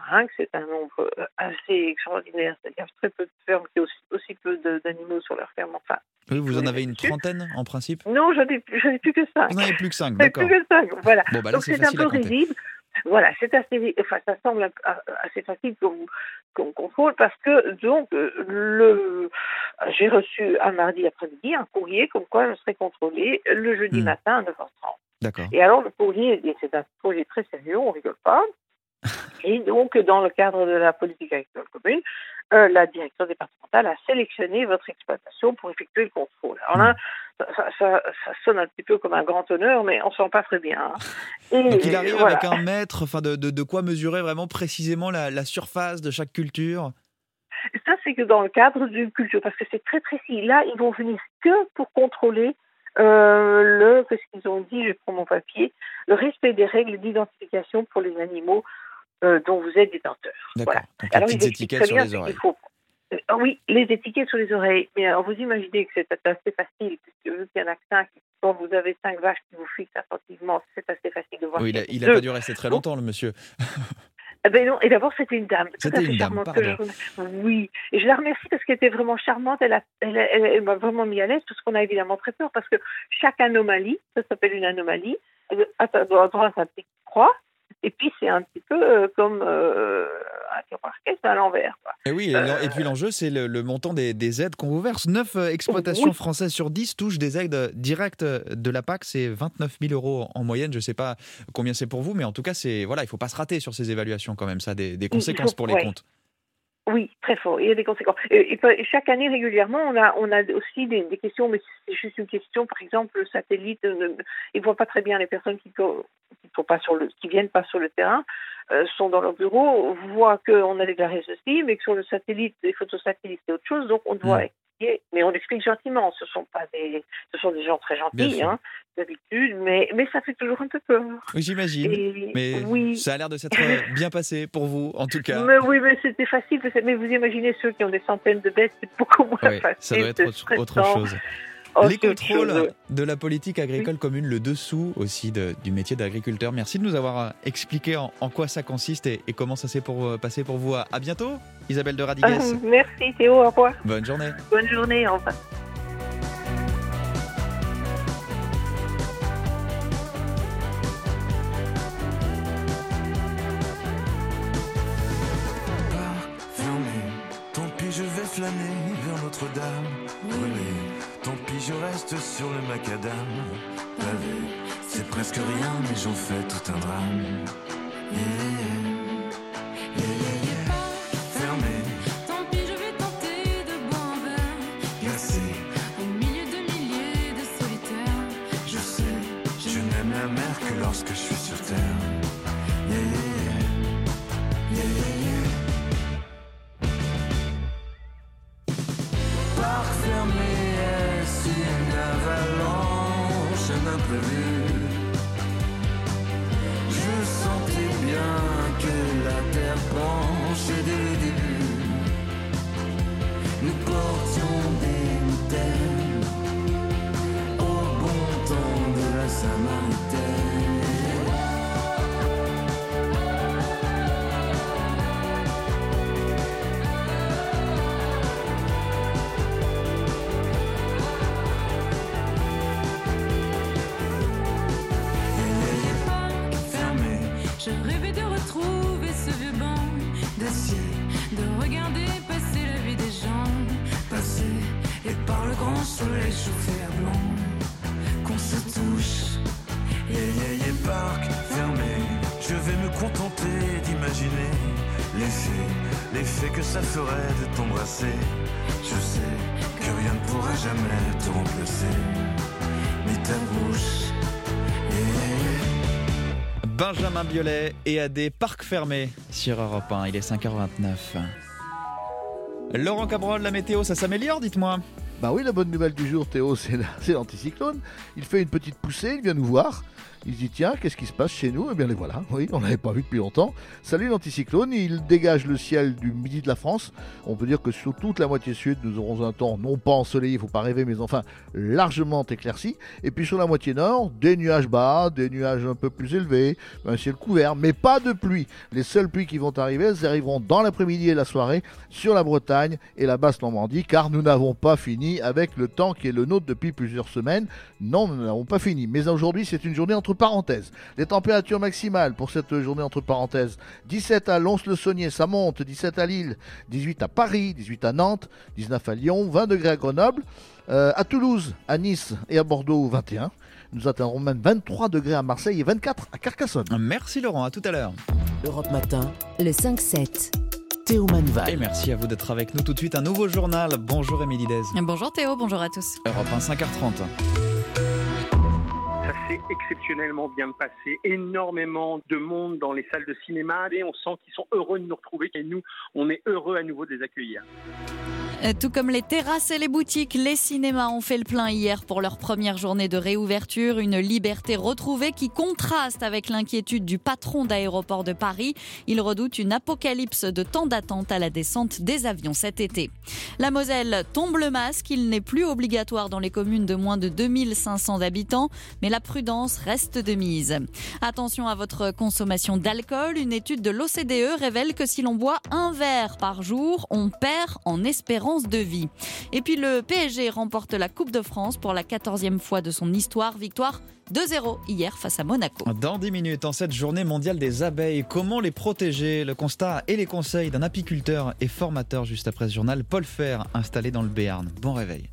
cinq, c'est un nombre assez extraordinaire, c'est-à-dire très peu de fermes, qui ont aussi, aussi peu de, d'animaux sur leur ferme. Enfin, oui, vous en avez une trentaine en principe? Non, j'en ai, j'en ai plus que cinq. Vous n'en avez plus que cinq, J'en ai d'accord. plus que cinq, voilà. Bon, bah là, donc c'est c'est un facile peu à compter. risible. Voilà, c'est assez, enfin, ça semble assez facile qu'on, qu'on contrôle parce que, donc, le, j'ai reçu un mardi après-midi un courrier comme quoi je serais contrôlée le jeudi Hmm. matin à neuf heures trente. D'accord. Et alors, le courrier, et c'est un courrier très sérieux, on rigole pas. Et donc, dans le cadre de la politique agricole commune, euh, la direction départementale a sélectionné votre exploitation pour effectuer le contrôle. Alors là, ça, ça, ça, ça sonne un petit peu comme un grand honneur, mais on ne sent pas très bien. Hein. Et, Donc il arrive voilà. avec un mètre, enfin de, de, de quoi mesurer vraiment précisément la, la surface de chaque culture. Ça, c'est que dans le cadre d'une culture, parce que c'est très précis. Là, ils vont venir que pour contrôler euh, le, qu'est-ce qu'ils ont dit, je prends mon papier, le respect des règles d'identification pour les animaux euh, dont vous êtes détenteur. D'accord. Voilà. Donc les Alors, petites ils expliquent étiquettes très sur bien les ce qu'il oreilles. faut. Euh, oui, les étiquettes sur les oreilles. Mais alors, vous imaginez que c'est assez facile, puisque vu qu'il y en a cinq, quand vous avez cinq vaches qui vous fixent attentivement, c'est assez facile de voir. Oui, qu'il il y n'a deux. pas dû rester très longtemps, le monsieur. Eh ben non, et d'abord c'était une dame. C'était tout à fait une dame, charmante, pardon. que je remercie. Oui, et je la remercie parce qu'elle était vraiment charmante. Elle, a, elle, elle, elle m'a vraiment mis à l'aise, parce qu'on a évidemment très peur, parce que chaque anomalie, ça s'appelle une anomalie, elle a droit à un petit croix, et puis c'est un petit peu euh, comme euh, un tiroir caisse à l'envers. Quoi. Et oui, et, Euh, l'en- et puis l'enjeu, c'est le, le montant des, des aides qu'on vous verse. neuf exploitations Oui. françaises sur dix touchent des aides directes de la P A C. C'est vingt-neuf mille euros en moyenne. Je ne sais pas combien c'est pour vous, mais en tout cas, c'est, voilà, il ne faut pas se rater sur ces évaluations quand même. Ça a des, des Il conséquences faut- pour les ouais. comptes. Oui, très fort. Il y a des conséquences. Et, et pas- et chaque année, régulièrement, on a, on a aussi des, des questions, mais c'est juste une question. Par exemple, le satellite, euh, ils ne voient pas très bien les personnes qui ne sont pas sur le, qui viennent pas sur le terrain, euh, sont dans leur bureau, voient qu'on a déclaré ceci, mais que sur le satellite, les photos satellites, c'est autre chose. Donc, on doit Mm. expliquer, mais on explique gentiment. Ce sont pas des, ce sont des gens très Bien gentils, sûr. hein, d'habitude, mais, mais ça fait toujours un peu peur. Oui, j'imagine. Et- Mais oui. ça a l'air de s'être bien passé pour vous, en tout cas. Mais oui, mais c'était facile. parce que- Mais vous imaginez ceux qui ont des centaines de bêtes, c'est beaucoup moins Oui, facile. ça doit être c'est autre, autre stressant. chose. Oh, Les c'est autre contrôles chose. de la politique agricole commune, le dessous aussi de- du métier d'agriculteur. Merci de nous avoir euh, expliqué en, en quoi ça consiste et, et comment ça s'est pour, euh, passé pour vous. À, à bientôt, Isabelle de Radigues. Ah, merci Théo, au revoir. Bonne journée. Bonne journée, au revoir. Fermé, tant pis je vais flâner vers Notre-Dame. Brûlé, tant pis je reste sur le macadam. Pavé, c'est presque rien mais j'en fais tout un drame. Yeah, yeah, yeah, yeah. Fermé, Tant pis, je vais tenter de boire un verre. glacé, Au milieu de milliers de solitaires. je sais, je n'aime la mer que lorsque je suis sur terre. Yeah, yeah, yeah, yeah, yeah, yeah. Parc fermé, est-ce une avalanche, un imprévu? Je sentais bien que la terre penche et dès le début, nous portions des mitaines au bon temps de la Samaritaine. Fermé, Je rêvais de retrouver ce vieux banc d'acier, de regarder passer la vie des gens. passé et par le grand soleil chauffé à blanc, qu'on se touche. Yeah, yeah, yeah, parc fermé, je vais me contenter d'imaginer l'effet, l'effet que ça ferait de t'embrasser. Je sais que rien ne pourra jamais te remplacer, ni ta bouche. Yeah, yeah, yeah. Benjamin Biolay et A D Parc fermé sur Europe un. Il est cinq heures vingt-neuf. Laurent Cabrol, la météo, ça s'améliore, dites-moi. Bah oui, la bonne nouvelle du jour, Théo, c'est, la, c'est l'anticyclone. Il fait une petite poussée, il vient nous voir. Il se dit tiens, qu'est-ce qui se passe chez nous ? Eh bien les voilà, oui, on l'avait pas vu depuis longtemps. Salut l'anticyclone, il dégage le ciel du midi de la France. On peut dire que sur toute la moitié sud, nous aurons un temps non pas ensoleillé, il faut pas rêver, mais enfin largement éclairci. Et puis sur la moitié nord, des nuages bas, des nuages un peu plus élevés, un ciel couvert, mais pas de pluie. Les seules pluies qui vont arriver, elles arriveront dans l'après-midi et la soirée sur la Bretagne et la basse Normandie, car nous n'avons pas fini avec le temps qui est le nôtre depuis plusieurs semaines. Non, nous n'avons pas fini. Mais aujourd'hui, c'est une journée entre parenthèses. Les températures maximales pour cette journée entre parenthèses, dix-sept à Lons-le-Saunier, ça monte, dix-sept à Lille, dix-huit à Paris, dix-huit à Nantes, dix-neuf à Lyon, vingt degrés à Grenoble, euh, à Toulouse, à Nice et à Bordeaux, vingt et un. Nous atteindrons même vingt-trois degrés à Marseille et vingt-quatre à Carcassonne. Merci Laurent, à tout à l'heure. Europe Matin, le cinq sept. Théo Manval. Et merci à vous d'être avec nous. Tout de suite, un nouveau journal. Bonjour Émilie Dez. Bonjour Théo, bonjour à tous. Europe un, cinq heures trente. Ça s'est exceptionnellement bien passé. Énormément de monde dans les salles de cinéma et on sent qu'ils sont heureux de nous retrouver. Et nous, on est heureux à nouveau de les accueillir. Tout comme les terrasses et les boutiques, les cinémas ont fait le plein hier pour leur première journée de réouverture. Une liberté retrouvée qui contraste avec l'inquiétude du patron d'Aéroports de Paris. Il redoute une apocalypse de temps d'attente à la descente des avions cet été. La Moselle tombe le masque. Il n'est plus obligatoire dans les communes de moins de deux mille cinq cents habitants, mais la prudence reste de mise. Attention à votre consommation d'alcool. Une étude de l'O C D E révèle que si l'on boit un verre par jour, on perd en espérance de vie. Et puis le P S G remporte la Coupe de France pour la quatorzième fois de son histoire. Victoire deux zéro hier face à Monaco. Dans dix minutes, en cette journée mondiale des abeilles, comment les protéger ? Le constat et les conseils d'un apiculteur et formateur juste après ce journal, Paul Fer, installé dans le Béarn. Bon réveil.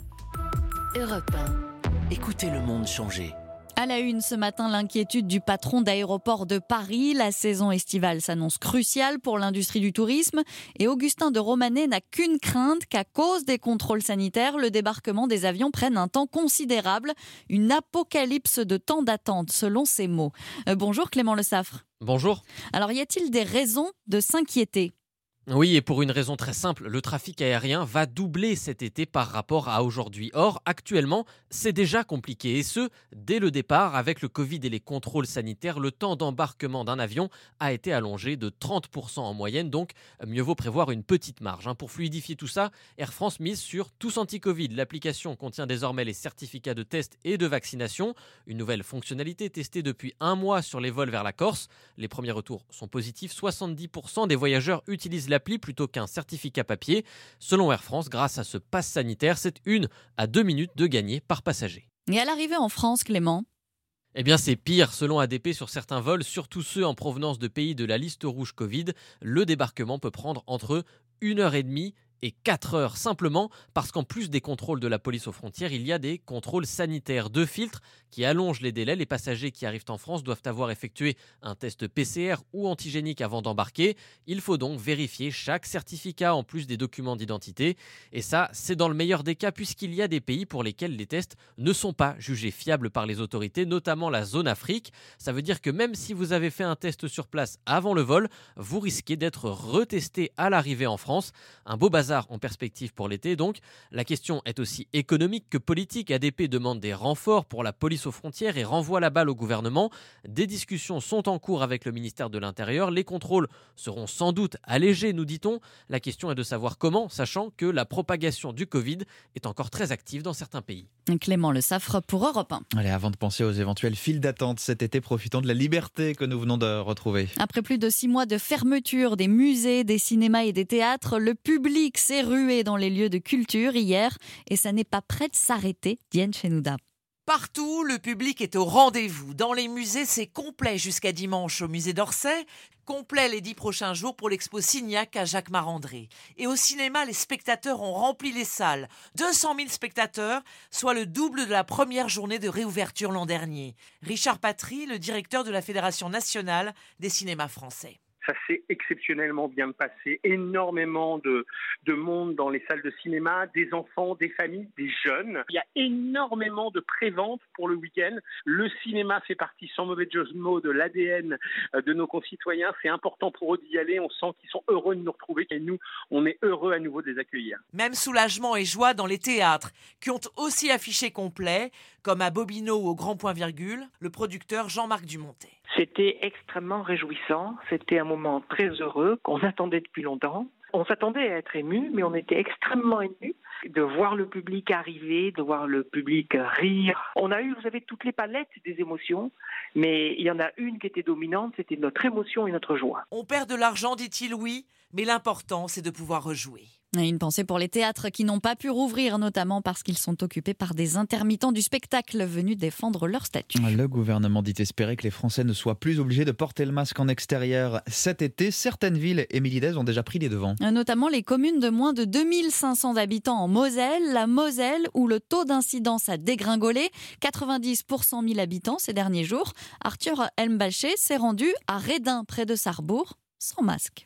Europe un. Écoutez le monde changer. À la une ce matin, l'inquiétude du patron d'Aéroports de Paris. La saison estivale s'annonce cruciale pour l'industrie du tourisme et Augustin de Romanet n'a qu'une crainte qu'à cause des contrôles sanitaires, le débarquement des avions prenne un temps considérable. Une apocalypse de temps d'attente, selon ses mots. Euh, bonjour Clément Le Saffre. Bonjour. Alors, y a-t-il des raisons de s'inquiéter ? Oui, et pour une raison très simple, le trafic aérien va doubler cet été par rapport à aujourd'hui. Or, actuellement, c'est déjà compliqué, et ce, dès le départ, avec le Covid et les contrôles sanitaires, le temps d'embarquement d'un avion a été allongé de trente pour cent en moyenne, donc mieux vaut prévoir une petite marge. Pour fluidifier tout ça, Air France mise sur Tous Anti-Covid. L'application contient désormais les certificats de test et de vaccination, une nouvelle fonctionnalité testée depuis un mois sur les vols vers la Corse. Les premiers retours sont positifs, soixante-dix pour cent des voyageurs utilisent l'appli plutôt qu'un certificat papier. Selon Air France, grâce à ce pass sanitaire, c'est une à deux minutes de gagner par passager. Et à l'arrivée en France, Clément ? Eh bien, c'est pire. Selon A D P, sur certains vols, surtout ceux en provenance de pays de la liste rouge Covid, le débarquement peut prendre entre une heure et demie et quatre heures, simplement parce qu'en plus des contrôles de la police aux frontières, il y a des contrôles sanitaires. Deux filtres qui allongent les délais. Les passagers qui arrivent en France doivent avoir effectué un test P C R ou antigénique avant d'embarquer. Il faut donc vérifier chaque certificat en plus des documents d'identité. Et ça, c'est dans le meilleur des cas, puisqu'il y a des pays pour lesquels les tests ne sont pas jugés fiables par les autorités, notamment la zone Afrique. Ça veut dire que même si vous avez fait un test sur place avant le vol, vous risquez d'être retesté à l'arrivée en France. Un beau bazar en perspective pour l'été, donc. La question est aussi économique que politique. A D P demande des renforts pour la police aux frontières et renvoie la balle au gouvernement. Des discussions sont en cours avec le ministère de l'Intérieur. Les contrôles seront sans doute allégés, nous dit-on. La question est de savoir comment, sachant que la propagation du Covid est encore très active dans certains pays. Clément Le Saffre pour Europe un. Allez, avant de penser aux éventuelles files d'attente cet été, profitons de la liberté que nous venons de retrouver. Après plus de six mois de fermeture des musées, des cinémas et des théâtres, le public s'est rué dans les lieux de culture hier et ça n'est pas prêt de s'arrêter. Diane Chenouda. Partout, le public est au rendez-vous. Dans les musées, c'est complet jusqu'à dimanche au musée d'Orsay. Complet les dix prochains jours pour l'expo Signac à Jacques-Marandré. Et au cinéma, les spectateurs ont rempli les salles. deux cent mille spectateurs, soit le double de la première journée de réouverture l'an dernier. Richard Patry, le directeur de la Fédération nationale des cinémas français. Ça s'est exceptionnellement bien passé. Énormément de, de monde dans les salles de cinéma, des enfants, des familles, des jeunes. Il y a énormément de préventes pour le week-end. Le cinéma fait partie, sans mauvais jeu de mots, de l'A D N de nos concitoyens. C'est important pour eux d'y aller. On sent qu'ils sont heureux de nous retrouver. Et nous, on est heureux à nouveau de les accueillir. Même soulagement et joie dans les théâtres, qui ont aussi affiché complet, comme à Bobino ou au Grand Point Virgule, le producteur Jean-Marc Dumontet. C'était extrêmement réjouissant, c'était un moment très heureux qu'on attendait depuis longtemps. On s'attendait à être ému, mais on était extrêmement ému de voir le public arriver, de voir le public rire. On a eu, vous savez, toutes les palettes des émotions, mais il y en a une qui était dominante, c'était notre émotion et notre joie. On perd de l'argent, dit-il, oui, mais l'important, c'est de pouvoir rejouer. Et une pensée pour les théâtres qui n'ont pas pu rouvrir, notamment parce qu'ils sont occupés par des intermittents du spectacle venus défendre leur statut. Le gouvernement dit espérer que les Français ne soient plus obligés de porter le masque en extérieur cet été. Certaines villes, Émilie Dez, ont déjà pris les devants. Notamment les communes de moins de deux mille cinq cents habitants en Moselle, la Moselle où le taux d'incidence a dégringolé, quatre-vingt-dix pour cent mille habitants ces derniers jours. Arthur Elmbalché s'est rendu à Redin, près de Sarrebourg, sans masque.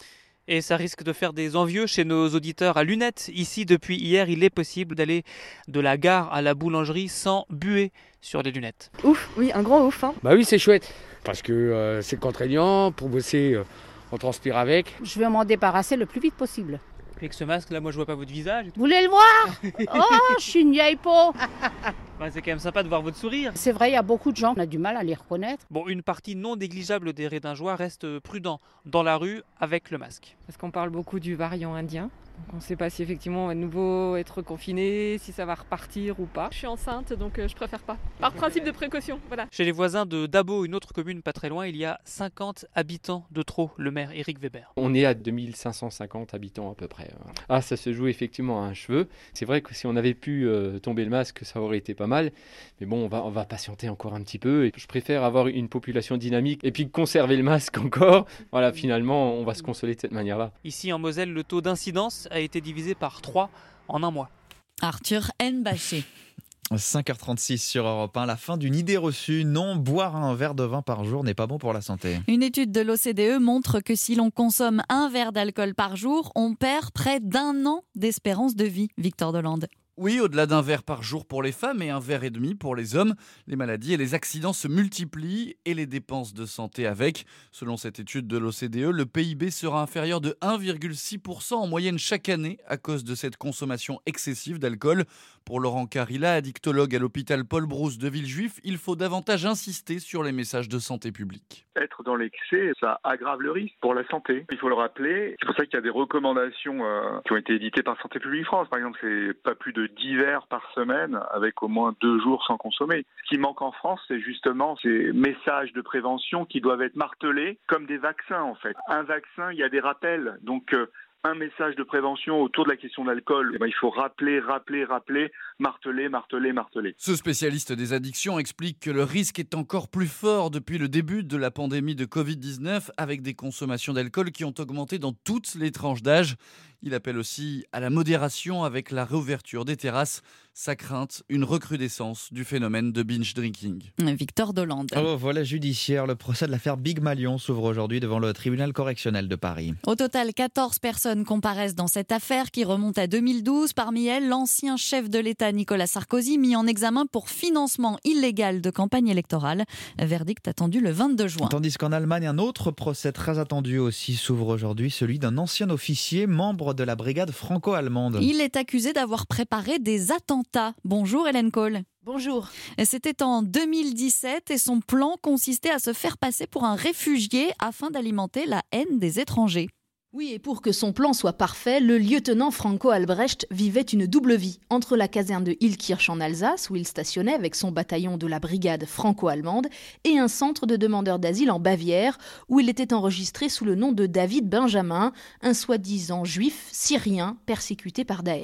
Et ça risque de faire des envieux chez nos auditeurs à lunettes. Ici, depuis hier, il est possible d'aller de la gare à la boulangerie sans buer sur les lunettes. Ouf, oui, un grand ouf. Hein. Bah oui, c'est chouette, parce que euh, c'est contraignant, pour bosser, euh, on transpire avec. Je vais m'en débarrasser le plus vite possible. Avec ce masque, là, moi, je vois pas votre visage. Vous voulez le voir? Oh, je suis une vieille peau. Bah, c'est quand même sympa de voir votre sourire. C'est vrai, il y a beaucoup de gens, on a du mal à les reconnaître. Bon, une partie non négligeable des Redingeois reste prudent dans la rue avec le masque. Parce qu'on parle beaucoup du variant indien. Donc on ne sait pas si effectivement on va de nouveau être confiné, si ça va repartir ou pas. Je suis enceinte, donc je préfère pas. Par principe de précaution, voilà. Chez les voisins de Dabo, une autre commune pas très loin, il y a cinquante habitants de trop, le maire Éric Weber. On est à deux mille cinq cent cinquante habitants à peu près. Ah, ça se joue effectivement à un cheveu. C'est vrai que si on avait pu euh, tomber le masque, ça aurait été pas mal. Mais bon, on va, on va patienter encore un petit peu. Et je préfère avoir une population dynamique et puis conserver le masque encore. Voilà, finalement, on va se consoler de cette manière-là. Ici en Moselle, le taux d'incidence a été divisé par trois en un mois. Arthur Elmbalché. cinq heures trente-six sur Europe un, la fin d'une idée reçue. Non, boire un verre de vin par jour n'est pas bon pour la santé. Une étude de l'O C D E montre que si l'on consomme un verre d'alcool par jour, on perd près d'un an d'espérance de vie. Victor Delande. Oui, au-delà d'un verre par jour pour les femmes et un verre et demi pour les hommes, les maladies et les accidents se multiplient et les dépenses de santé avec. Selon cette étude de l'O C D E, le P I B sera inférieur de un virgule six pour cent en moyenne chaque année à cause de cette consommation excessive d'alcool. Pour Laurent Carilla, addictologue à l'hôpital Paul Brousse de Villejuif, il faut davantage insister sur les messages de santé publique. Être dans l'excès, ça aggrave le risque pour la santé. Il faut le rappeler. C'est pour ça qu'il y a des recommandations euh, qui ont été éditées par Santé publique France. Par exemple, c'est pas plus de dix verres par semaine avec au moins deux jours sans consommer. Ce qui manque en France, c'est justement ces messages de prévention qui doivent être martelés comme des vaccins en fait. Un vaccin, il y a des rappels. Donc euh, un message de prévention autour de la question de l'alcool, eh ben, il faut rappeler, rappeler, rappeler, marteler, marteler, marteler. Ce spécialiste des addictions explique que le risque est encore plus fort depuis le début de la pandémie de covid dix-neuf avec des consommations d'alcool qui ont augmenté dans toutes les tranches d'âge. Il appelle aussi à la modération avec la réouverture des terrasses. Sa crainte, une recrudescence du phénomène de binge drinking. Victor Delande. Oh, voilà judiciaire. Le procès de l'affaire Big Malion s'ouvre aujourd'hui devant le tribunal correctionnel de Paris. Au total, quatorze personnes comparaissent dans cette affaire qui remonte à deux mille douze. Parmi elles, l'ancien chef de l'État Nicolas Sarkozy, mis en examen pour financement illégal de campagne électorale. Verdict attendu le vingt-deux juin. Tandis qu'en Allemagne, un autre procès très attendu aussi s'ouvre aujourd'hui, celui d'un ancien officier, membre de la brigade franco-allemande. Il est accusé d'avoir préparé des attentats. Bonjour Hélène Cole. Bonjour. C'était en deux mille dix-sept et son plan consistait à se faire passer pour un réfugié afin d'alimenter la haine des étrangers. Oui, et pour que son plan soit parfait, le lieutenant Franco Albrecht vivait une double vie entre la caserne de Illkirch en Alsace, où il stationnait avec son bataillon de la brigade franco-allemande, et un centre de demandeurs d'asile en Bavière, où il était enregistré sous le nom de David Benjamin, un soi-disant juif syrien persécuté par Daesh.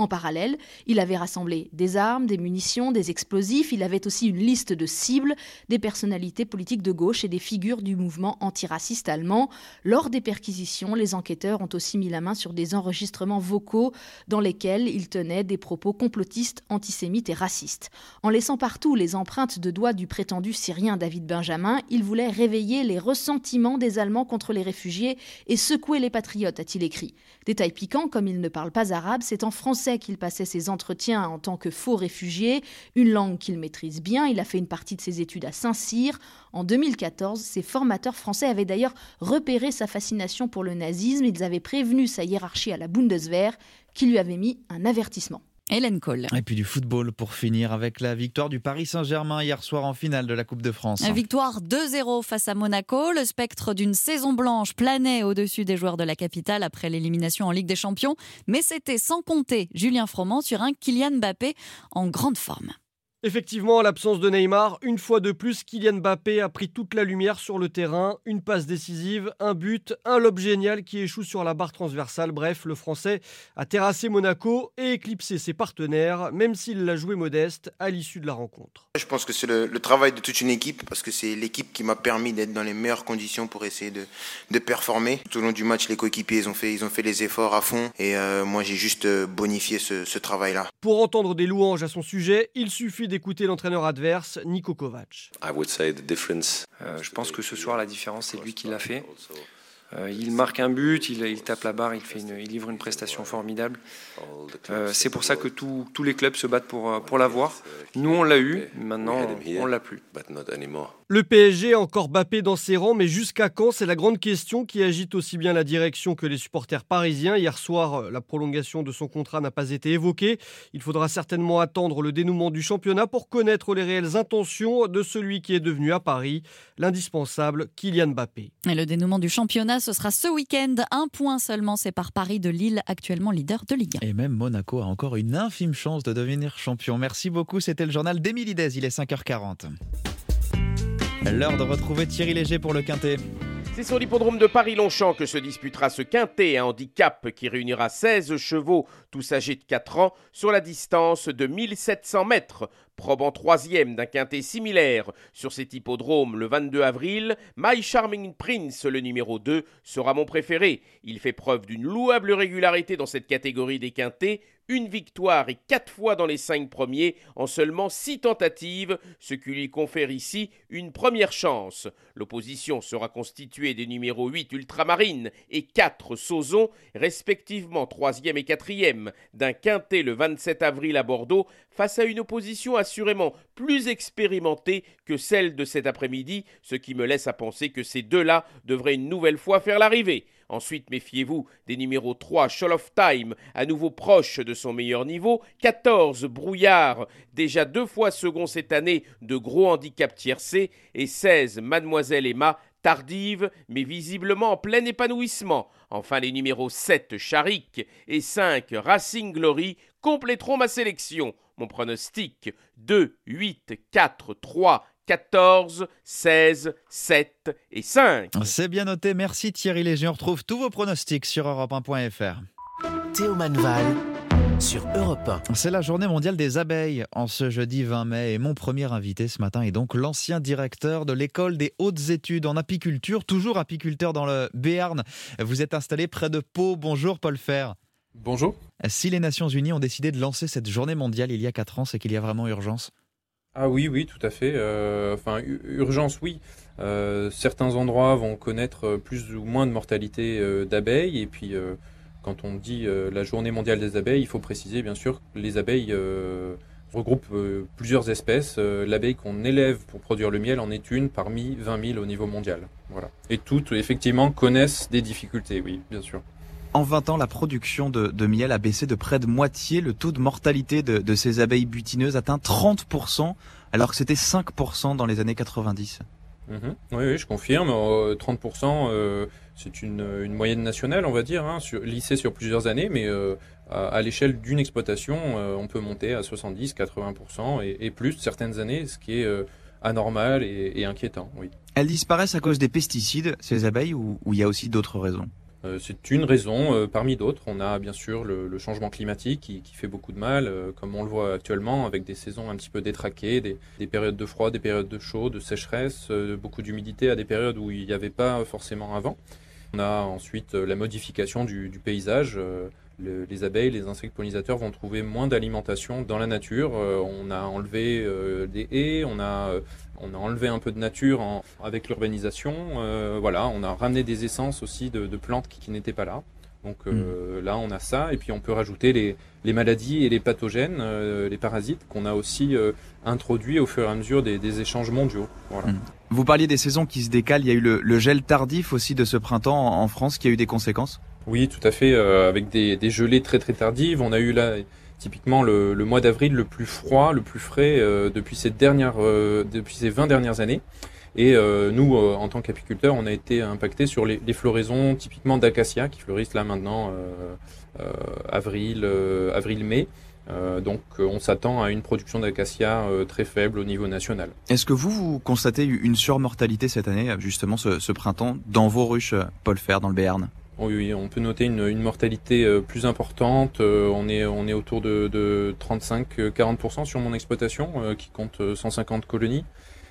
En parallèle, il avait rassemblé des armes, des munitions, des explosifs. Il avait aussi une liste de cibles, des personnalités politiques de gauche et des figures du mouvement antiraciste allemand. Lors des perquisitions, les enquêteurs ont aussi mis la main sur des enregistrements vocaux dans lesquels il tenait des propos complotistes, antisémites et racistes. En laissant partout les empreintes de doigts du prétendu syrien David Benjamin, il voulait réveiller les ressentiments des Allemands contre les réfugiés et secouer les patriotes, a-t-il écrit. Détail piquant, comme il ne parle pas arabe, c'est en français qu'il passait ses entretiens en tant que faux réfugié, une langue qu'il maîtrise bien. Il a fait une partie de ses études à Saint-Cyr. En deux mille quatorze, ses formateurs français avaient d'ailleurs repéré sa fascination pour le nazisme. Ils avaient prévenu sa hiérarchie à la Bundeswehr, qui lui avait mis un avertissement. Hélène Cole. Et puis du football pour finir avec la victoire du Paris Saint-Germain hier soir en finale de la Coupe de France. Victoire deux zéro face à Monaco. Le spectre d'une saison blanche planait au-dessus des joueurs de la capitale après l'élimination en Ligue des Champions. Mais c'était sans compter Julien Froment sur un Kylian Mbappé en grande forme. Effectivement, à l'absence de Neymar, une fois de plus, Kylian Mbappé a pris toute la lumière sur le terrain. Une passe décisive, un but, un lob génial qui échoue sur la barre transversale. Bref, le Français a terrassé Monaco et éclipsé ses partenaires, même s'il l'a joué modeste à l'issue de la rencontre. Je pense que c'est le, le travail de toute une équipe, parce que c'est l'équipe qui m'a permis d'être dans les meilleures conditions pour essayer de, de performer. Tout au long du match, les coéquipiers ils ont fait, ils ont fait les efforts à fond et euh, moi j'ai juste bonifié ce, ce travail-là. Pour entendre des louanges à son sujet, il suffit d'écouter l'entraîneur adverse, Niko Kovac. Euh, je pense que ce soir, la différence, c'est lui qui l'a fait. Euh, il marque un but, il, il tape la barre, il, fait une, il livre une prestation formidable. Euh, c'est pour ça que tout, tous les clubs se battent pour, pour l'avoir. Nous, on l'a eu, maintenant, on ne l'a plus. Le P S G a encore Mbappé dans ses rangs, mais jusqu'à quand? C'est la grande question qui agite aussi bien la direction que les supporters parisiens. Hier soir, la prolongation de son contrat n'a pas été évoquée. Il faudra certainement attendre le dénouement du championnat pour connaître les réelles intentions de celui qui est devenu à Paris l'indispensable Kylian Mbappé. Et le dénouement du championnat, ce sera ce week-end. Un point seulement sépare Paris de Lille, actuellement leader de Ligue un. Et même Monaco a encore une infime chance de devenir champion. Merci beaucoup, c'était le journal d'Émilie Dez, il est cinq heures quarante. L'heure de retrouver Thierry Léger pour le Quintet. C'est sur l'hippodrome de Paris-Longchamp que se disputera ce quintet, un handicap qui réunira seize chevaux, tous âgés de quatre ans, sur la distance de mille sept cents mètres. Probant troisième d'un quintet similaire sur cet hippodrome le vingt-deux avril, My Charming Prince, le numéro deux, sera mon préféré. Il fait preuve d'une louable régularité dans cette catégorie des quintets, une victoire et quatre fois dans les cinq premiers en seulement six tentatives, ce qui lui confère ici une première chance. L'opposition sera constituée des numéros huit Ultramarine et quatre Sauzon, respectivement troisième et quatrième, d'un quintet le vingt-sept avril à Bordeaux, face à une opposition assurément plus expérimentée que celle de cet après-midi, ce qui me laisse à penser que ces deux-là devraient une nouvelle fois faire l'arrivée. Ensuite, méfiez-vous des numéros trois, Shoal of Time, à nouveau proche de son meilleur niveau, quatorze, Brouillard, déjà deux fois second cette année de gros handicap tiercé, et seize, Mademoiselle Emma, tardive, mais visiblement en plein épanouissement. Enfin, les numéros sept, Charik, et cinq, Racing Glory, compléteront ma sélection. Mon pronostic, deux, huit, quatre, trois, quatorze, seize, sept et cinq. C'est bien noté, merci Thierry Léger. On retrouve tous vos pronostics sur europe un point f r. Théo Manval sur Europe un. C'est la journée mondiale des abeilles en ce jeudi vingt mai et mon premier invité ce matin est donc l'ancien directeur de l'école des hautes études en apiculture, toujours apiculteur dans le Béarn. Vous êtes installé près de Pau. Bonjour Paul Fer. Bonjour. Si les Nations Unies ont décidé de lancer cette journée mondiale il y a quatre ans, c'est qu'il y a vraiment urgence? Ah oui, oui, tout à fait. Euh, enfin, urgence, oui. Euh, certains endroits vont connaître plus ou moins de mortalité euh, d'abeilles. Et puis, euh, quand on dit euh, la journée mondiale des abeilles, il faut préciser, bien sûr, que les abeilles euh, regroupent euh, plusieurs espèces. Euh, l'abeille qu'on élève pour produire le miel en est une parmi vingt mille au niveau mondial. Voilà. Et toutes, effectivement, connaissent des difficultés, oui, bien sûr. En vingt ans, la production de, de miel a baissé de près de moitié. Le taux de mortalité de, de ces abeilles butineuses atteint trente pour cent, alors que c'était cinq pour cent dans les années quatre-vingt-dix. Mmh. Oui, oui, je confirme. Euh, trente pour cent, euh, c'est une, une moyenne nationale, on va dire, hein, sur, lissée sur plusieurs années, mais euh, à, à l'échelle d'une exploitation, euh, on peut monter à soixante-dix, quatre-vingts pour cent et, et plus certaines années, ce qui est euh, anormal et, et inquiétant. Oui. Elles disparaissent à cause des pesticides, ces abeilles, ou il y a aussi d'autres raisons? Euh, c'est une raison euh, parmi d'autres. On a bien sûr le, le changement climatique qui, qui fait beaucoup de mal, euh, comme on le voit actuellement, avec des saisons un petit peu détraquées, des, des périodes de froid, des périodes de chaud, de sécheresse, euh, beaucoup d'humidité à des périodes où il n'y avait pas forcément avant. On a ensuite euh, la modification du, du paysage. Euh, le, les abeilles, les insectes pollinisateurs vont trouver moins d'alimentation dans la nature. Euh, on a enlevé euh, des haies, on a... Euh, On a enlevé un peu de nature en, avec l'urbanisation. Euh, voilà, on a ramené des essences aussi de, de plantes qui, qui n'étaient pas là. Donc euh, mmh. là, on a ça. Et puis, on peut rajouter les, les maladies et les pathogènes, euh, les parasites qu'on a aussi euh, introduits au fur et à mesure des, des échanges mondiaux. Voilà. Mmh. Vous parliez des saisons qui se décalent. Il y a eu le, le gel tardif aussi de ce printemps en, en France qui a eu des conséquences ? Oui, tout à fait. Euh, avec des, des gelées très très tardives. On a eu là... Typiquement le, le mois d'avril le plus froid, le plus frais euh, depuis ces dernières, euh, depuis ces vingt dernières années. Et euh, nous, euh, en tant qu'apiculteurs, on a été impactés sur les, les floraisons typiquement d'acacia qui fleurissent là maintenant euh, euh, avril, euh, avril-mai. Euh, donc euh, on s'attend à une production d'acacia euh, très faible au niveau national. Est-ce que vous, vous constatez une surmortalité cette année, justement ce, ce printemps, dans vos ruches, Paul Fère, dans le Béarn ? Oui, oui, on peut noter une, une mortalité euh, plus importante. Euh, on est, on est autour de, de trente-cinq à quarante pour cent sur mon exploitation, euh, qui compte cent cinquante colonies.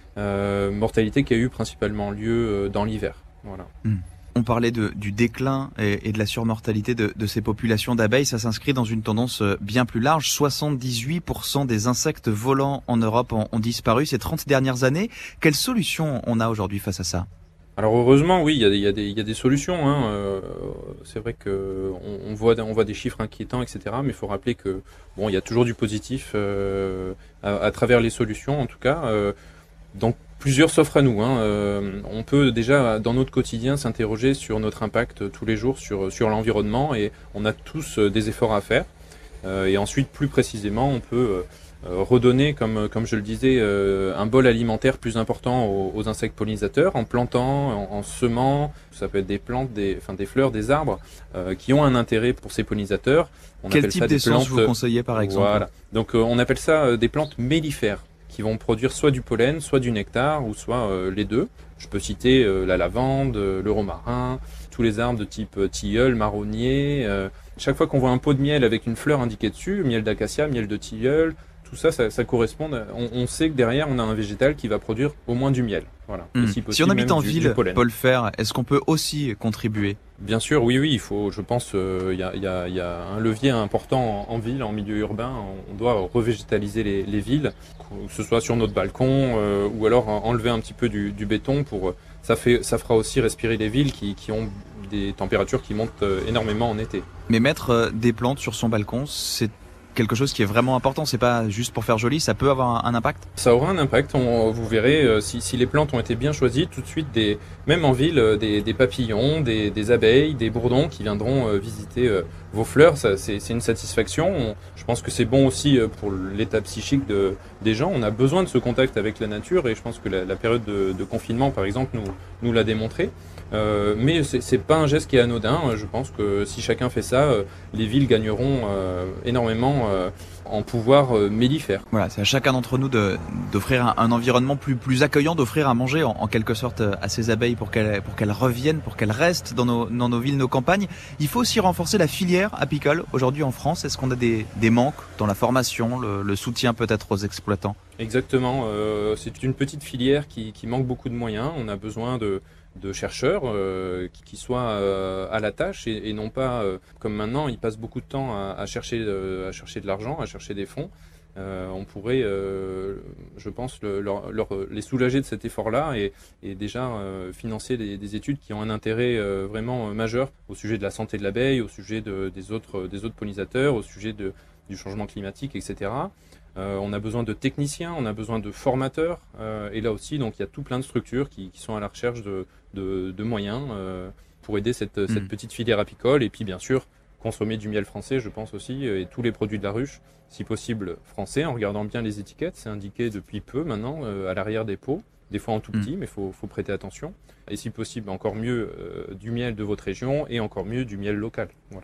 Euh, mortalité qui a eu principalement lieu euh, dans l'hiver. Voilà. Mmh. On parlait de, du déclin et, et de la surmortalité de, de ces populations d'abeilles. Ça s'inscrit dans une tendance bien plus large. soixante-dix-huit pour cent des insectes volants en Europe ont, ont disparu ces trente dernières années. Quelle solution on a aujourd'hui face à ça ? Alors heureusement, oui, il y a, il y a, des, il y a des solutions. Hein. Euh, c'est vrai qu'on on voit, on voit des chiffres inquiétants, et cetera. Mais il faut rappeler que bon, il y a toujours du positif euh, à, à travers les solutions, en tout cas. Euh, donc plusieurs s'offrent à nous. Hein. Euh, on peut déjà, dans notre quotidien, s'interroger sur notre impact tous les jours sur, sur l'environnement, et on a tous des efforts à faire. Euh, et ensuite, plus précisément, on peut euh, redonner, comme, comme je le disais, euh, un bol alimentaire plus important aux, aux insectes pollinisateurs en plantant, en, en semant. Ça peut être des plantes, des, enfin, des fleurs, des arbres euh, qui ont un intérêt pour ces pollinisateurs. On Quel type d'essence vous conseillez par exemple ? Voilà. Donc euh, on appelle ça euh, des plantes mellifères, qui vont produire soit du pollen, soit du nectar, ou soit euh, les deux. Je peux citer euh, la lavande, euh, le romarin, tous les arbres de type euh, tilleul, marronnier. Euh, chaque fois qu'on voit un pot de miel avec une fleur indiquée dessus, miel d'acacia, miel de tilleul, tout ça, ça, ça correspond. On, on sait que derrière, on a un végétal qui va produire au moins du miel. Voilà. Mmh. Si, possible, si on habite en du, ville, du Paul Fère, est-ce qu'on peut aussi contribuer ? Bien sûr, oui, oui, il faut, je pense, il euh, y, a, y, a, y a un levier important en, en ville, en milieu urbain. On doit revégétaliser les, les villes, que ce soit sur notre balcon euh, ou alors enlever un petit peu du, du béton. Pour, ça, fait, ça fera aussi respirer les villes qui, qui ont des températures qui montent énormément en été. Mais mettre des plantes sur son balcon, c'est quelque chose qui est vraiment important, c'est pas juste pour faire joli, ça peut avoir un, un impact ? Ça aura un impact, on, vous verrez, euh, si, si les plantes ont été bien choisies, tout de suite, des, même en ville, euh, des, des papillons, des, des abeilles, des bourdons qui viendront euh, visiter euh, vos fleurs, ça, c'est, c'est une satisfaction. On, je pense que c'est bon aussi euh, pour l'état psychique de, des gens, on a besoin de ce contact avec la nature, et je pense que la, la période de, de confinement, par exemple, nous, nous l'a démontré. Euh, mais c'est, c'est pas un geste qui est anodin. Je pense que si chacun fait ça, euh, les villes gagneront euh, énormément euh, en pouvoir euh, mellifère. Voilà, c'est à chacun d'entre nous de, d'offrir un, un environnement plus, plus accueillant, d'offrir à manger en, en quelque sorte à ces abeilles pour qu'elles, pour qu'elles reviennent, pour qu'elles restent dans nos, dans nos villes, nos campagnes. Il faut aussi renforcer la filière apicole aujourd'hui en France. Est-ce qu'on a des, des manques dans la formation, le, le soutien peut-être aux exploitants ? Exactement. Euh, c'est une petite filière qui, qui manque beaucoup de moyens. On a besoin de de chercheurs euh, qui, qui soient euh, à la tâche et, et non pas euh, comme maintenant ils passent beaucoup de temps à, à chercher euh, à chercher de l'argent, à chercher des fonds. Euh, on pourrait, euh, je pense, le, leur, leur, les soulager de cet effort-là et, et déjà euh, financer des, des études qui ont un intérêt euh, vraiment majeur au sujet de la santé de l'abeille, au sujet de, des autres des autres pollinisateurs, au sujet de, du changement climatique, et cetera. Euh, on a besoin de techniciens, on a besoin de formateurs, euh, et là aussi, donc il y a tout plein de structures qui, qui sont à la recherche de, de, de moyens euh, pour aider cette, mmh. cette petite filière apicole, et puis bien sûr consommer du miel français, je pense aussi, et tous les produits de la ruche, si possible français, en regardant bien les étiquettes. C'est indiqué depuis peu maintenant euh, à l'arrière des pots, des fois en tout petit, mmh. mais il faut, faut prêter attention. Et si possible, encore mieux euh, du miel de votre région et encore mieux du miel local. Voilà.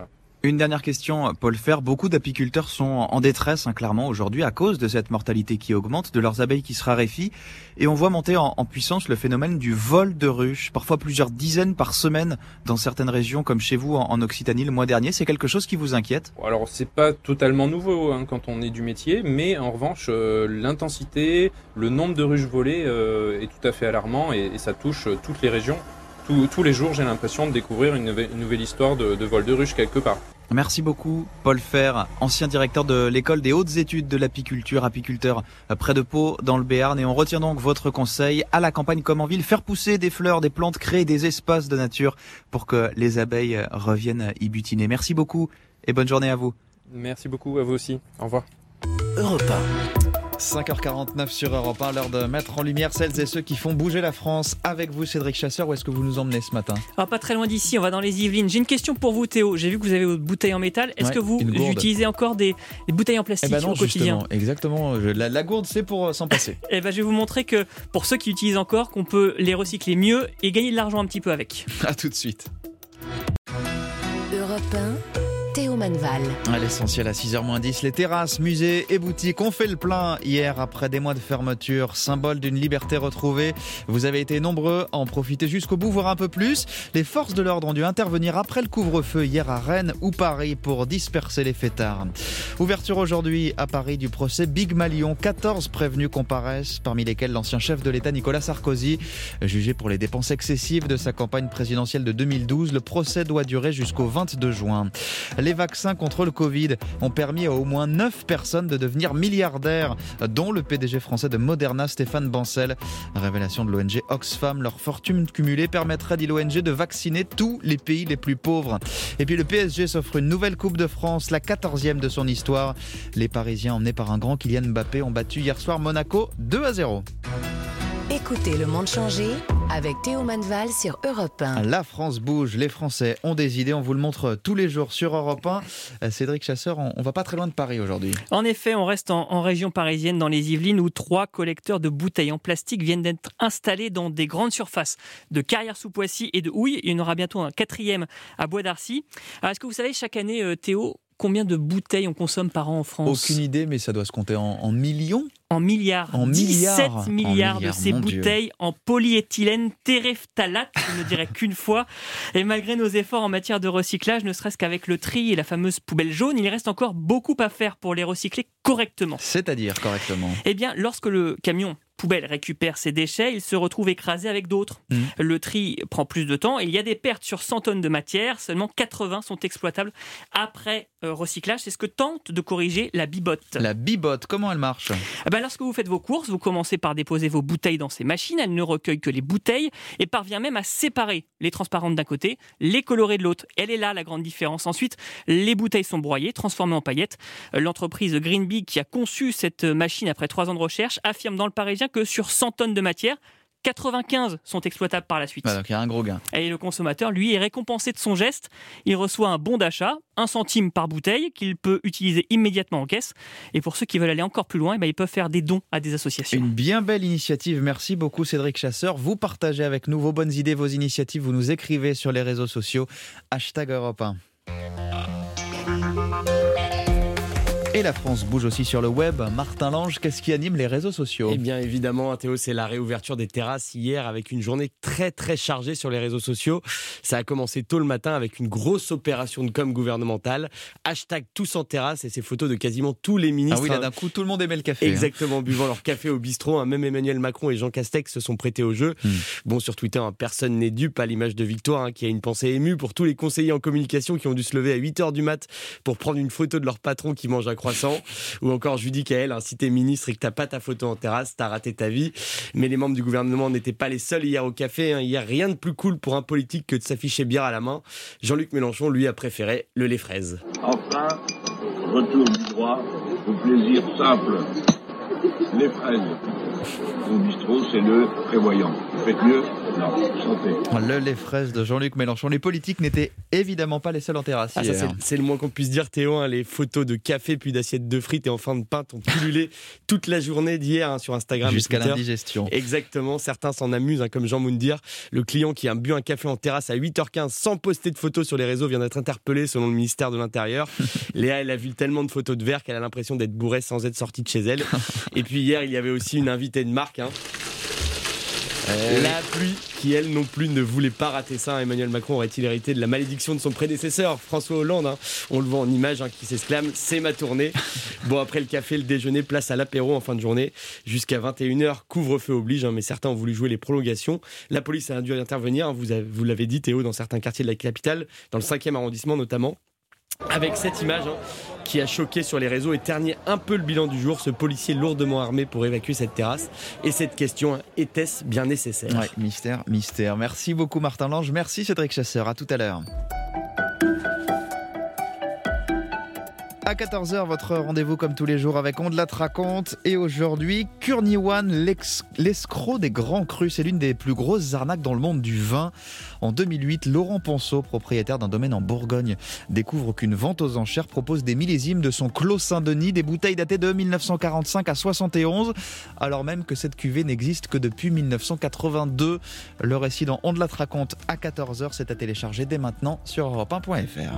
Une dernière question, Paul Fer. Beaucoup d'apiculteurs sont en détresse, hein, clairement, aujourd'hui, à cause de cette mortalité qui augmente, de leurs abeilles qui se raréfient. Et on voit monter en, en puissance le phénomène du vol de ruches, parfois plusieurs dizaines par semaine dans certaines régions, comme chez vous en, en Occitanie le mois dernier. C'est quelque chose qui vous inquiète? Alors, c'est pas totalement nouveau hein, quand on est du métier, mais en revanche, euh, l'intensité, le nombre de ruches volées euh, est tout à fait alarmant et, et ça touche euh, toutes les régions. Tous, tous les jours, j'ai l'impression de découvrir une nouvelle, une nouvelle histoire de, de vol de ruches quelque part. Merci beaucoup, Paul Fer, ancien directeur de l'école des hautes études de l'apiculture, apiculteur près de Pau, dans le Béarn. Et on retient donc votre conseil à la campagne comme en ville, faire pousser des fleurs, des plantes, créer des espaces de nature pour que les abeilles reviennent y butiner. Merci beaucoup et bonne journée à vous. Merci beaucoup, à vous aussi. Au revoir. Europe un. cinq heures quarante-neuf sur Europe un, l'heure de mettre en lumière celles et ceux qui font bouger la France. Avec vous, Cédric Chasseur, où est-ce que vous nous emmenez ce matin? Alors, pas très loin d'ici, on va dans les Yvelines. J'ai une question pour vous, Théo. J'ai vu que vous avez votre bouteille en métal. Est-ce ouais, que vous utilisez encore des, des bouteilles en plastique eh ben non, au quotidien? Exactement. La, la gourde, c'est pour s'en passer. Eh ben, je vais vous montrer que pour ceux qui utilisent encore, qu'on peut les recycler mieux et gagner de l'argent un petit peu avec. À tout de suite. Europe un. Théo Manval. À l'essentiel à six heures moins dix, les terrasses, musées et boutiques ont fait le plein hier après des mois de fermeture, symbole d'une liberté retrouvée. Vous avez été nombreux à en profiter jusqu'au bout, voire un peu plus. Les forces de l'ordre ont dû intervenir après le couvre-feu hier à Rennes ou Paris pour disperser les fêtards. Ouverture aujourd'hui à Paris du procès Big Malion. quatorze prévenus comparaissent, parmi lesquels l'ancien chef de l'État Nicolas Sarkozy. Jugé pour les dépenses excessives de sa campagne présidentielle de deux mille douze, le procès doit durer jusqu'au vingt-deux juin. Les vaccins contre le Covid ont permis à au moins neuf personnes de devenir milliardaires, dont le P D G français de Moderna, Stéphane Bancel. Révélation de l'O N G Oxfam, leur fortune cumulée permettrait, dit l'O N G, de vacciner tous les pays les plus pauvres. Et puis le P S G s'offre une nouvelle Coupe de France, la quatorzième de son histoire. Les Parisiens, emmenés par un grand Kylian Mbappé, ont battu hier soir Monaco deux à zéro. Écoutez le monde changer avec Théo Manval sur Europe un. La France bouge, les Français ont des idées, on vous le montre tous les jours sur Europe un. Cédric Chasseur, on va pas très loin de Paris aujourd'hui. En effet, on reste en, en région parisienne, dans les Yvelines, où trois collecteurs de bouteilles en plastique viennent d'être installés dans des grandes surfaces de Carrière-sous-Poissy et de Houille. Il y en aura bientôt un quatrième à Bois d'Arcy. Alors, est-ce que vous savez, chaque année, euh, Théo, combien de bouteilles on consomme par an en France? Aucune idée, mais ça doit se compter en, en millions. En milliards. En dix-sept milliards. milliards en de ces bouteilles Dieu. En polyéthylène terephthalate, je ne dirais qu'une fois. Et malgré nos efforts en matière de recyclage, ne serait-ce qu'avec le tri et la fameuse poubelle jaune, il reste encore beaucoup à faire pour les recycler correctement. C'est-à-dire correctement? Eh bien, lorsque le camion poubelle récupère ses déchets, il se retrouve écrasé avec d'autres. Mmh. Le tri prend plus de temps et il y a des pertes sur cent tonnes de matière. Seulement quatre-vingts sont exploitables après euh, recyclage. C'est ce que tente de corriger la Bibotte. La Bibotte, comment elle marche? eh ben, Lorsque vous faites vos courses, vous commencez par déposer vos bouteilles dans ces machines. Elle ne recueille que les bouteilles et parvient même à séparer les transparentes d'un côté, les colorées de l'autre. Elle est là la grande différence. Ensuite, les bouteilles sont broyées, transformées en paillettes. L'entreprise Greenbig, qui a conçu cette machine après trois ans de recherche, affirme dans Le Parisien que sur cent tonnes de matière, quatre-vingt-quinze sont exploitables par la suite. Bah donc il y a un gros gain. Et le consommateur, lui, est récompensé de son geste. Il reçoit un bon d'achat, un centime par bouteille, qu'il peut utiliser immédiatement en caisse. Et pour ceux qui veulent aller encore plus loin, eh ben, ils peuvent faire des dons à des associations. Une bien belle initiative. Merci beaucoup Cédric Chasseur. Vous partagez avec nous vos bonnes idées, vos initiatives. Vous nous écrivez sur les réseaux sociaux. Hashtag Europe un. Et la France bouge aussi sur le web. Martin Lange, qu'est-ce qui anime les réseaux sociaux? Eh bien évidemment, Théo, c'est la réouverture des terrasses hier avec une journée très très chargée sur les réseaux sociaux. Ça a commencé tôt le matin avec une grosse opération de com gouvernementale. Hashtag tous en terrasse et ces photos de quasiment tous les ministres. Ah oui, là d'un coup, tout le monde aimait le café. Exactement, hein. Buvant leur café au bistrot. Hein. Même Emmanuel Macron et Jean Castex se sont prêtés au jeu. Hmm. Bon, sur Twitter, hein, personne n'est dupe à l'image de Victoire, hein, qui a une pensée émue pour tous les conseillers en communication qui ont dû se lever à huit heures du mat pour prendre une photo de leur patron qui mange un croissant. Ou encore Judy Kael, hein, si t'es ministre et que t'as pas ta photo en terrasse, t'as raté ta vie. Mais les membres du gouvernement n'étaient pas les seuls hier au café. Hein. Hier, rien de plus cool pour un politique que de s'afficher bière à la main. Jean-Luc Mélenchon, lui, a préféré le lait fraise. Enfin, retour du droit au plaisir simple. Les fraises. Au bistrot, c'est le prévoyant. Faites mieux. Non, santé. Le lait fraise de Jean-Luc Mélenchon. Les politiques n'étaient évidemment pas les seuls en terrasse Ah, ça, hier. c'est, c'est le moins qu'on puisse dire, Théo. Hein, les photos de café puis d'assiettes de frites et enfin de pain ont pullulé toute la journée d'hier hein, sur Instagram. Jusqu'à et Twitter. l'indigestion. Exactement. Certains s'en amusent, hein, comme Jean Moundir. Le client qui a bu un café en terrasse à huit heures quinze sans poster de photos sur les réseaux vient d'être interpellé selon le ministère de l'Intérieur. Léa, elle a vu tellement de photos de verre qu'elle a l'impression d'être bourrée sans être sortie de chez elle. Et puis hier, il y avait aussi une invitée de marque. Hein. Euh... La pluie qui, elle non plus, ne voulait pas rater ça. Emmanuel Macron aurait-il hérité de la malédiction de son prédécesseur, François Hollande. Hein. On le voit en image hein, qui s'exclame « C'est ma tournée ». Bon, après le café, le déjeuner, place à l'apéro en fin de journée. Jusqu'à vingt et une heures, couvre-feu oblige, hein, mais certains ont voulu jouer les prolongations. La police a dû intervenir, hein, vous, avez, vous l'avez dit Théo, dans certains quartiers de la capitale, dans le cinquième arrondissement notamment. Avec cette image hein, qui a choqué sur les réseaux et terni un peu le bilan du jour, ce policier lourdement armé pour évacuer cette terrasse. Et cette question, était-ce bien nécessaire ? Ouais, mystère, mystère. Merci beaucoup Martin Lange, merci Cédric Chasseur, à tout à l'heure. À quatorze heures, votre rendez-vous comme tous les jours avec On de la raconte. Et aujourd'hui, Kurniwan, l'ex- l'escroc des grands crus. C'est l'une des plus grosses arnaques dans le monde du vin. En deux mille huit, Laurent Ponceau, propriétaire d'un domaine en Bourgogne, découvre qu'une vente aux enchères propose des millésimes de son Clos Saint-Denis, des bouteilles datées de dix-neuf cent quarante-cinq à soixante et onze, alors même que cette cuvée n'existe que depuis dix-neuf cent quatre-vingt-deux. Le récit dans On de la raconte à quatorze heures, c'est à télécharger dès maintenant sur europe un point f r.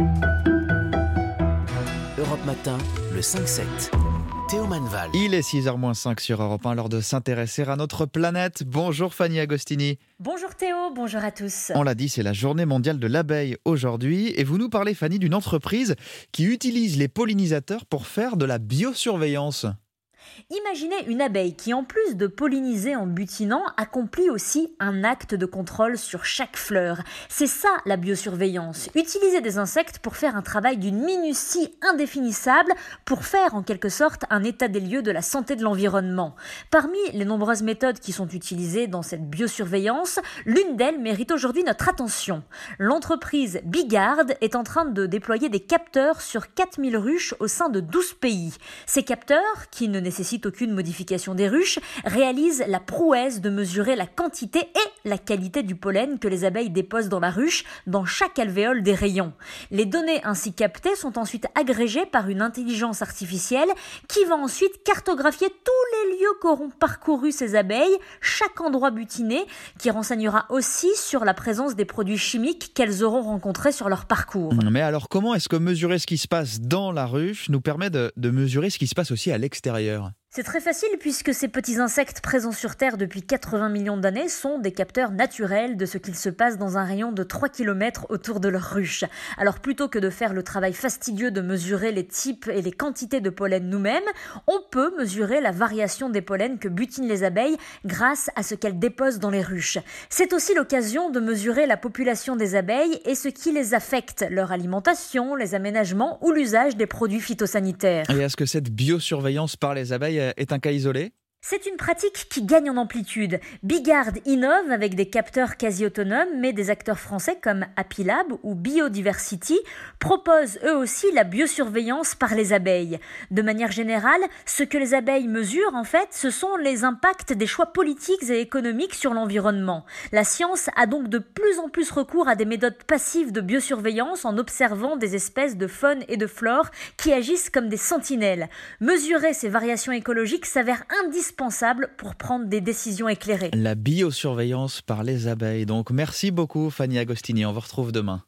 Europe Matin, le cinq sept. Théo Manval. Il est six heures moins cinq sur Europe un, l'heure de s'intéresser à notre planète. Bonjour Fanny Agostini. Bonjour Théo, bonjour à tous. On l'a dit, c'est la journée mondiale de l'abeille aujourd'hui. Et vous nous parlez, Fanny, d'une entreprise qui utilise les pollinisateurs pour faire de la biosurveillance. Imaginez une abeille qui, en plus de polliniser en butinant, accomplit aussi un acte de contrôle sur chaque fleur. C'est ça la biosurveillance. Utiliser des insectes pour faire un travail d'une minutie indéfinissable, pour faire en quelque sorte un état des lieux de la santé de l'environnement. Parmi les nombreuses méthodes qui sont utilisées dans cette biosurveillance, l'une d'elles mérite aujourd'hui notre attention. L'entreprise Bigard est en train de déployer des capteurs sur quatre mille ruches au sein de douze pays. Ces capteurs, qui ne nécessitent aucune modification des ruches, réalise la prouesse de mesurer la quantité et la qualité du pollen que les abeilles déposent dans la ruche, dans chaque alvéole des rayons. Les données ainsi captées sont ensuite agrégées par une intelligence artificielle qui va ensuite cartographier tous les lieux qu'auront parcouru ces abeilles, chaque endroit butiné, qui renseignera aussi sur la présence des produits chimiques qu'elles auront rencontrés sur leur parcours. Mais alors comment est-ce que mesurer ce qui se passe dans la ruche nous permet de, de mesurer ce qui se passe aussi à l'extérieur ? C'est très facile puisque ces petits insectes présents sur Terre depuis quatre-vingts millions d'années sont des capteurs naturels de ce qu'il se passe dans un rayon de trois kilomètres autour de leur ruche. Alors plutôt que de faire le travail fastidieux de mesurer les types et les quantités de pollen nous-mêmes, on peut mesurer la variation des pollens que butinent les abeilles grâce à ce qu'elles déposent dans les ruches. C'est aussi l'occasion de mesurer la population des abeilles et ce qui les affecte, leur alimentation, les aménagements ou l'usage des produits phytosanitaires. Et est-ce que cette biosurveillance par les abeilles est un cas isolé ? C'est une pratique qui gagne en amplitude. Bigard innove avec des capteurs quasi autonomes, mais des acteurs français comme Happy Lab ou Biodiversity proposent eux aussi la biosurveillance par les abeilles. De manière générale, ce que les abeilles mesurent, en fait, ce sont les impacts des choix politiques et économiques sur l'environnement. La science a donc de plus en plus recours à des méthodes passives de biosurveillance en observant des espèces de faune et de flore qui agissent comme des sentinelles. Mesurer ces variations écologiques s'avère indispensable pour prendre des décisions éclairées. La biosurveillance par les abeilles. Donc merci beaucoup Fanny Agostini, on vous retrouve demain.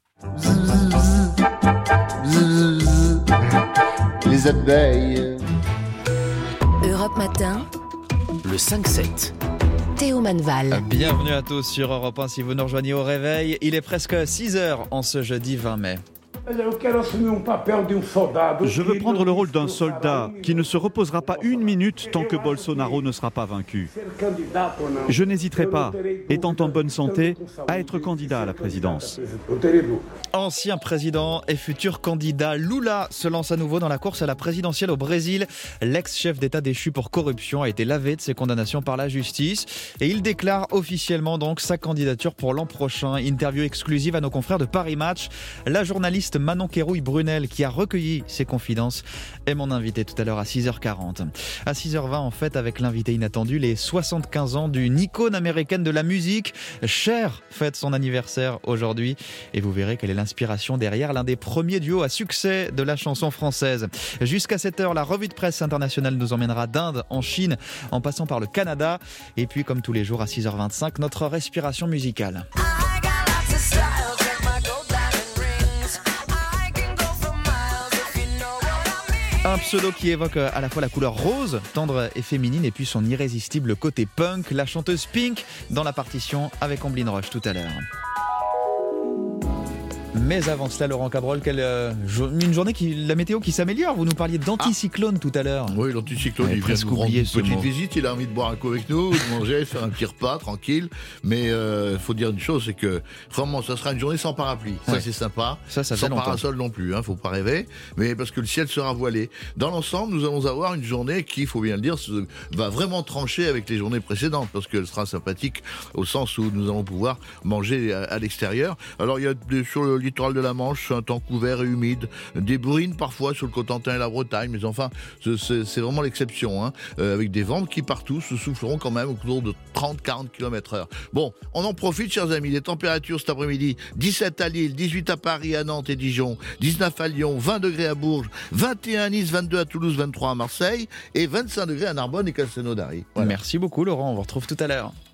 Les abeilles. Europe Matin, le cinq sept. Théo Manval. Bienvenue à tous sur Europe un si vous nous rejoignez au réveil. Il est presque six heures en ce jeudi vingt mai. Je veux prendre le rôle d'un soldat qui ne se reposera pas une minute tant que Bolsonaro ne sera pas vaincu. Je n'hésiterai pas, étant en bonne santé, à être candidat à la présidence. Ancien président et futur candidat, Lula se lance à nouveau dans la course à la présidentielle au Brésil. L'ex-chef d'État déchu pour corruption a été lavé de ses condamnations par la justice et il déclare officiellement donc sa candidature pour l'an prochain. Interview exclusive à nos confrères de Paris Match. La journaliste Manon Kérouille-Brunel, qui a recueilli ses confidences, est mon invité tout à l'heure à six heures quarante. À six heures vingt, en fait, avec l'invité inattendu, les soixante-quinze ans d'une icône américaine de la musique. Cher fête son anniversaire aujourd'hui et vous verrez quelle est l'inspiration derrière l'un des premiers duos à succès de la chanson française. Jusqu'à sept heures, la revue de presse internationale nous emmènera d'Inde en Chine en passant par le Canada. Et puis, comme tous les jours à six heures vingt-cinq, notre respiration musicale. Un pseudo qui évoque à la fois la couleur rose, tendre et féminine, et puis son irrésistible côté punk, la chanteuse Pink dans la partition avec Amblin Roche tout à l'heure. Mais avant cela, Laurent Cabrol, quelle, euh, une journée qui, la météo qui s'améliore. Vous nous parliez d'anticyclone ah. tout à l'heure. Oui, l'anticyclone, il vient nous rendre une petite mot. visite. Il a envie de boire un coup avec nous, de manger, faire un petit repas, tranquille. Mais il euh, faut dire une chose, c'est que vraiment, ça sera une journée sans parapluie. Ça, ouais. c'est sympa. Ça, ça sans parasol non plus, hein, faut pas rêver. Mais parce que le ciel sera voilé. Dans l'ensemble, nous allons avoir une journée qui, il faut bien le dire, va vraiment trancher avec les journées précédentes, parce qu'elle sera sympathique au sens où nous allons pouvoir manger à, à l'extérieur. Alors, il y a des, sur le littoral de la Manche, un temps couvert et humide, des bruines parfois sur le Cotentin et la Bretagne, mais enfin c'est, c'est vraiment l'exception, hein, euh, avec des vents qui partout se souffleront quand même autour de trente à quarante kilomètres heure. Bon, on en profite, chers amis, les températures cet après-midi, dix-sept à Lille, dix-huit à Paris, à Nantes et Dijon, dix-neuf à Lyon, vingt degrés à Bourges, vingt et un à Nice, vingt-deux à Toulouse, vingt-trois à Marseille et vingt-cinq degrés à Narbonne et Castelnaudary. Voilà. Merci beaucoup Laurent, on vous retrouve tout à l'heure.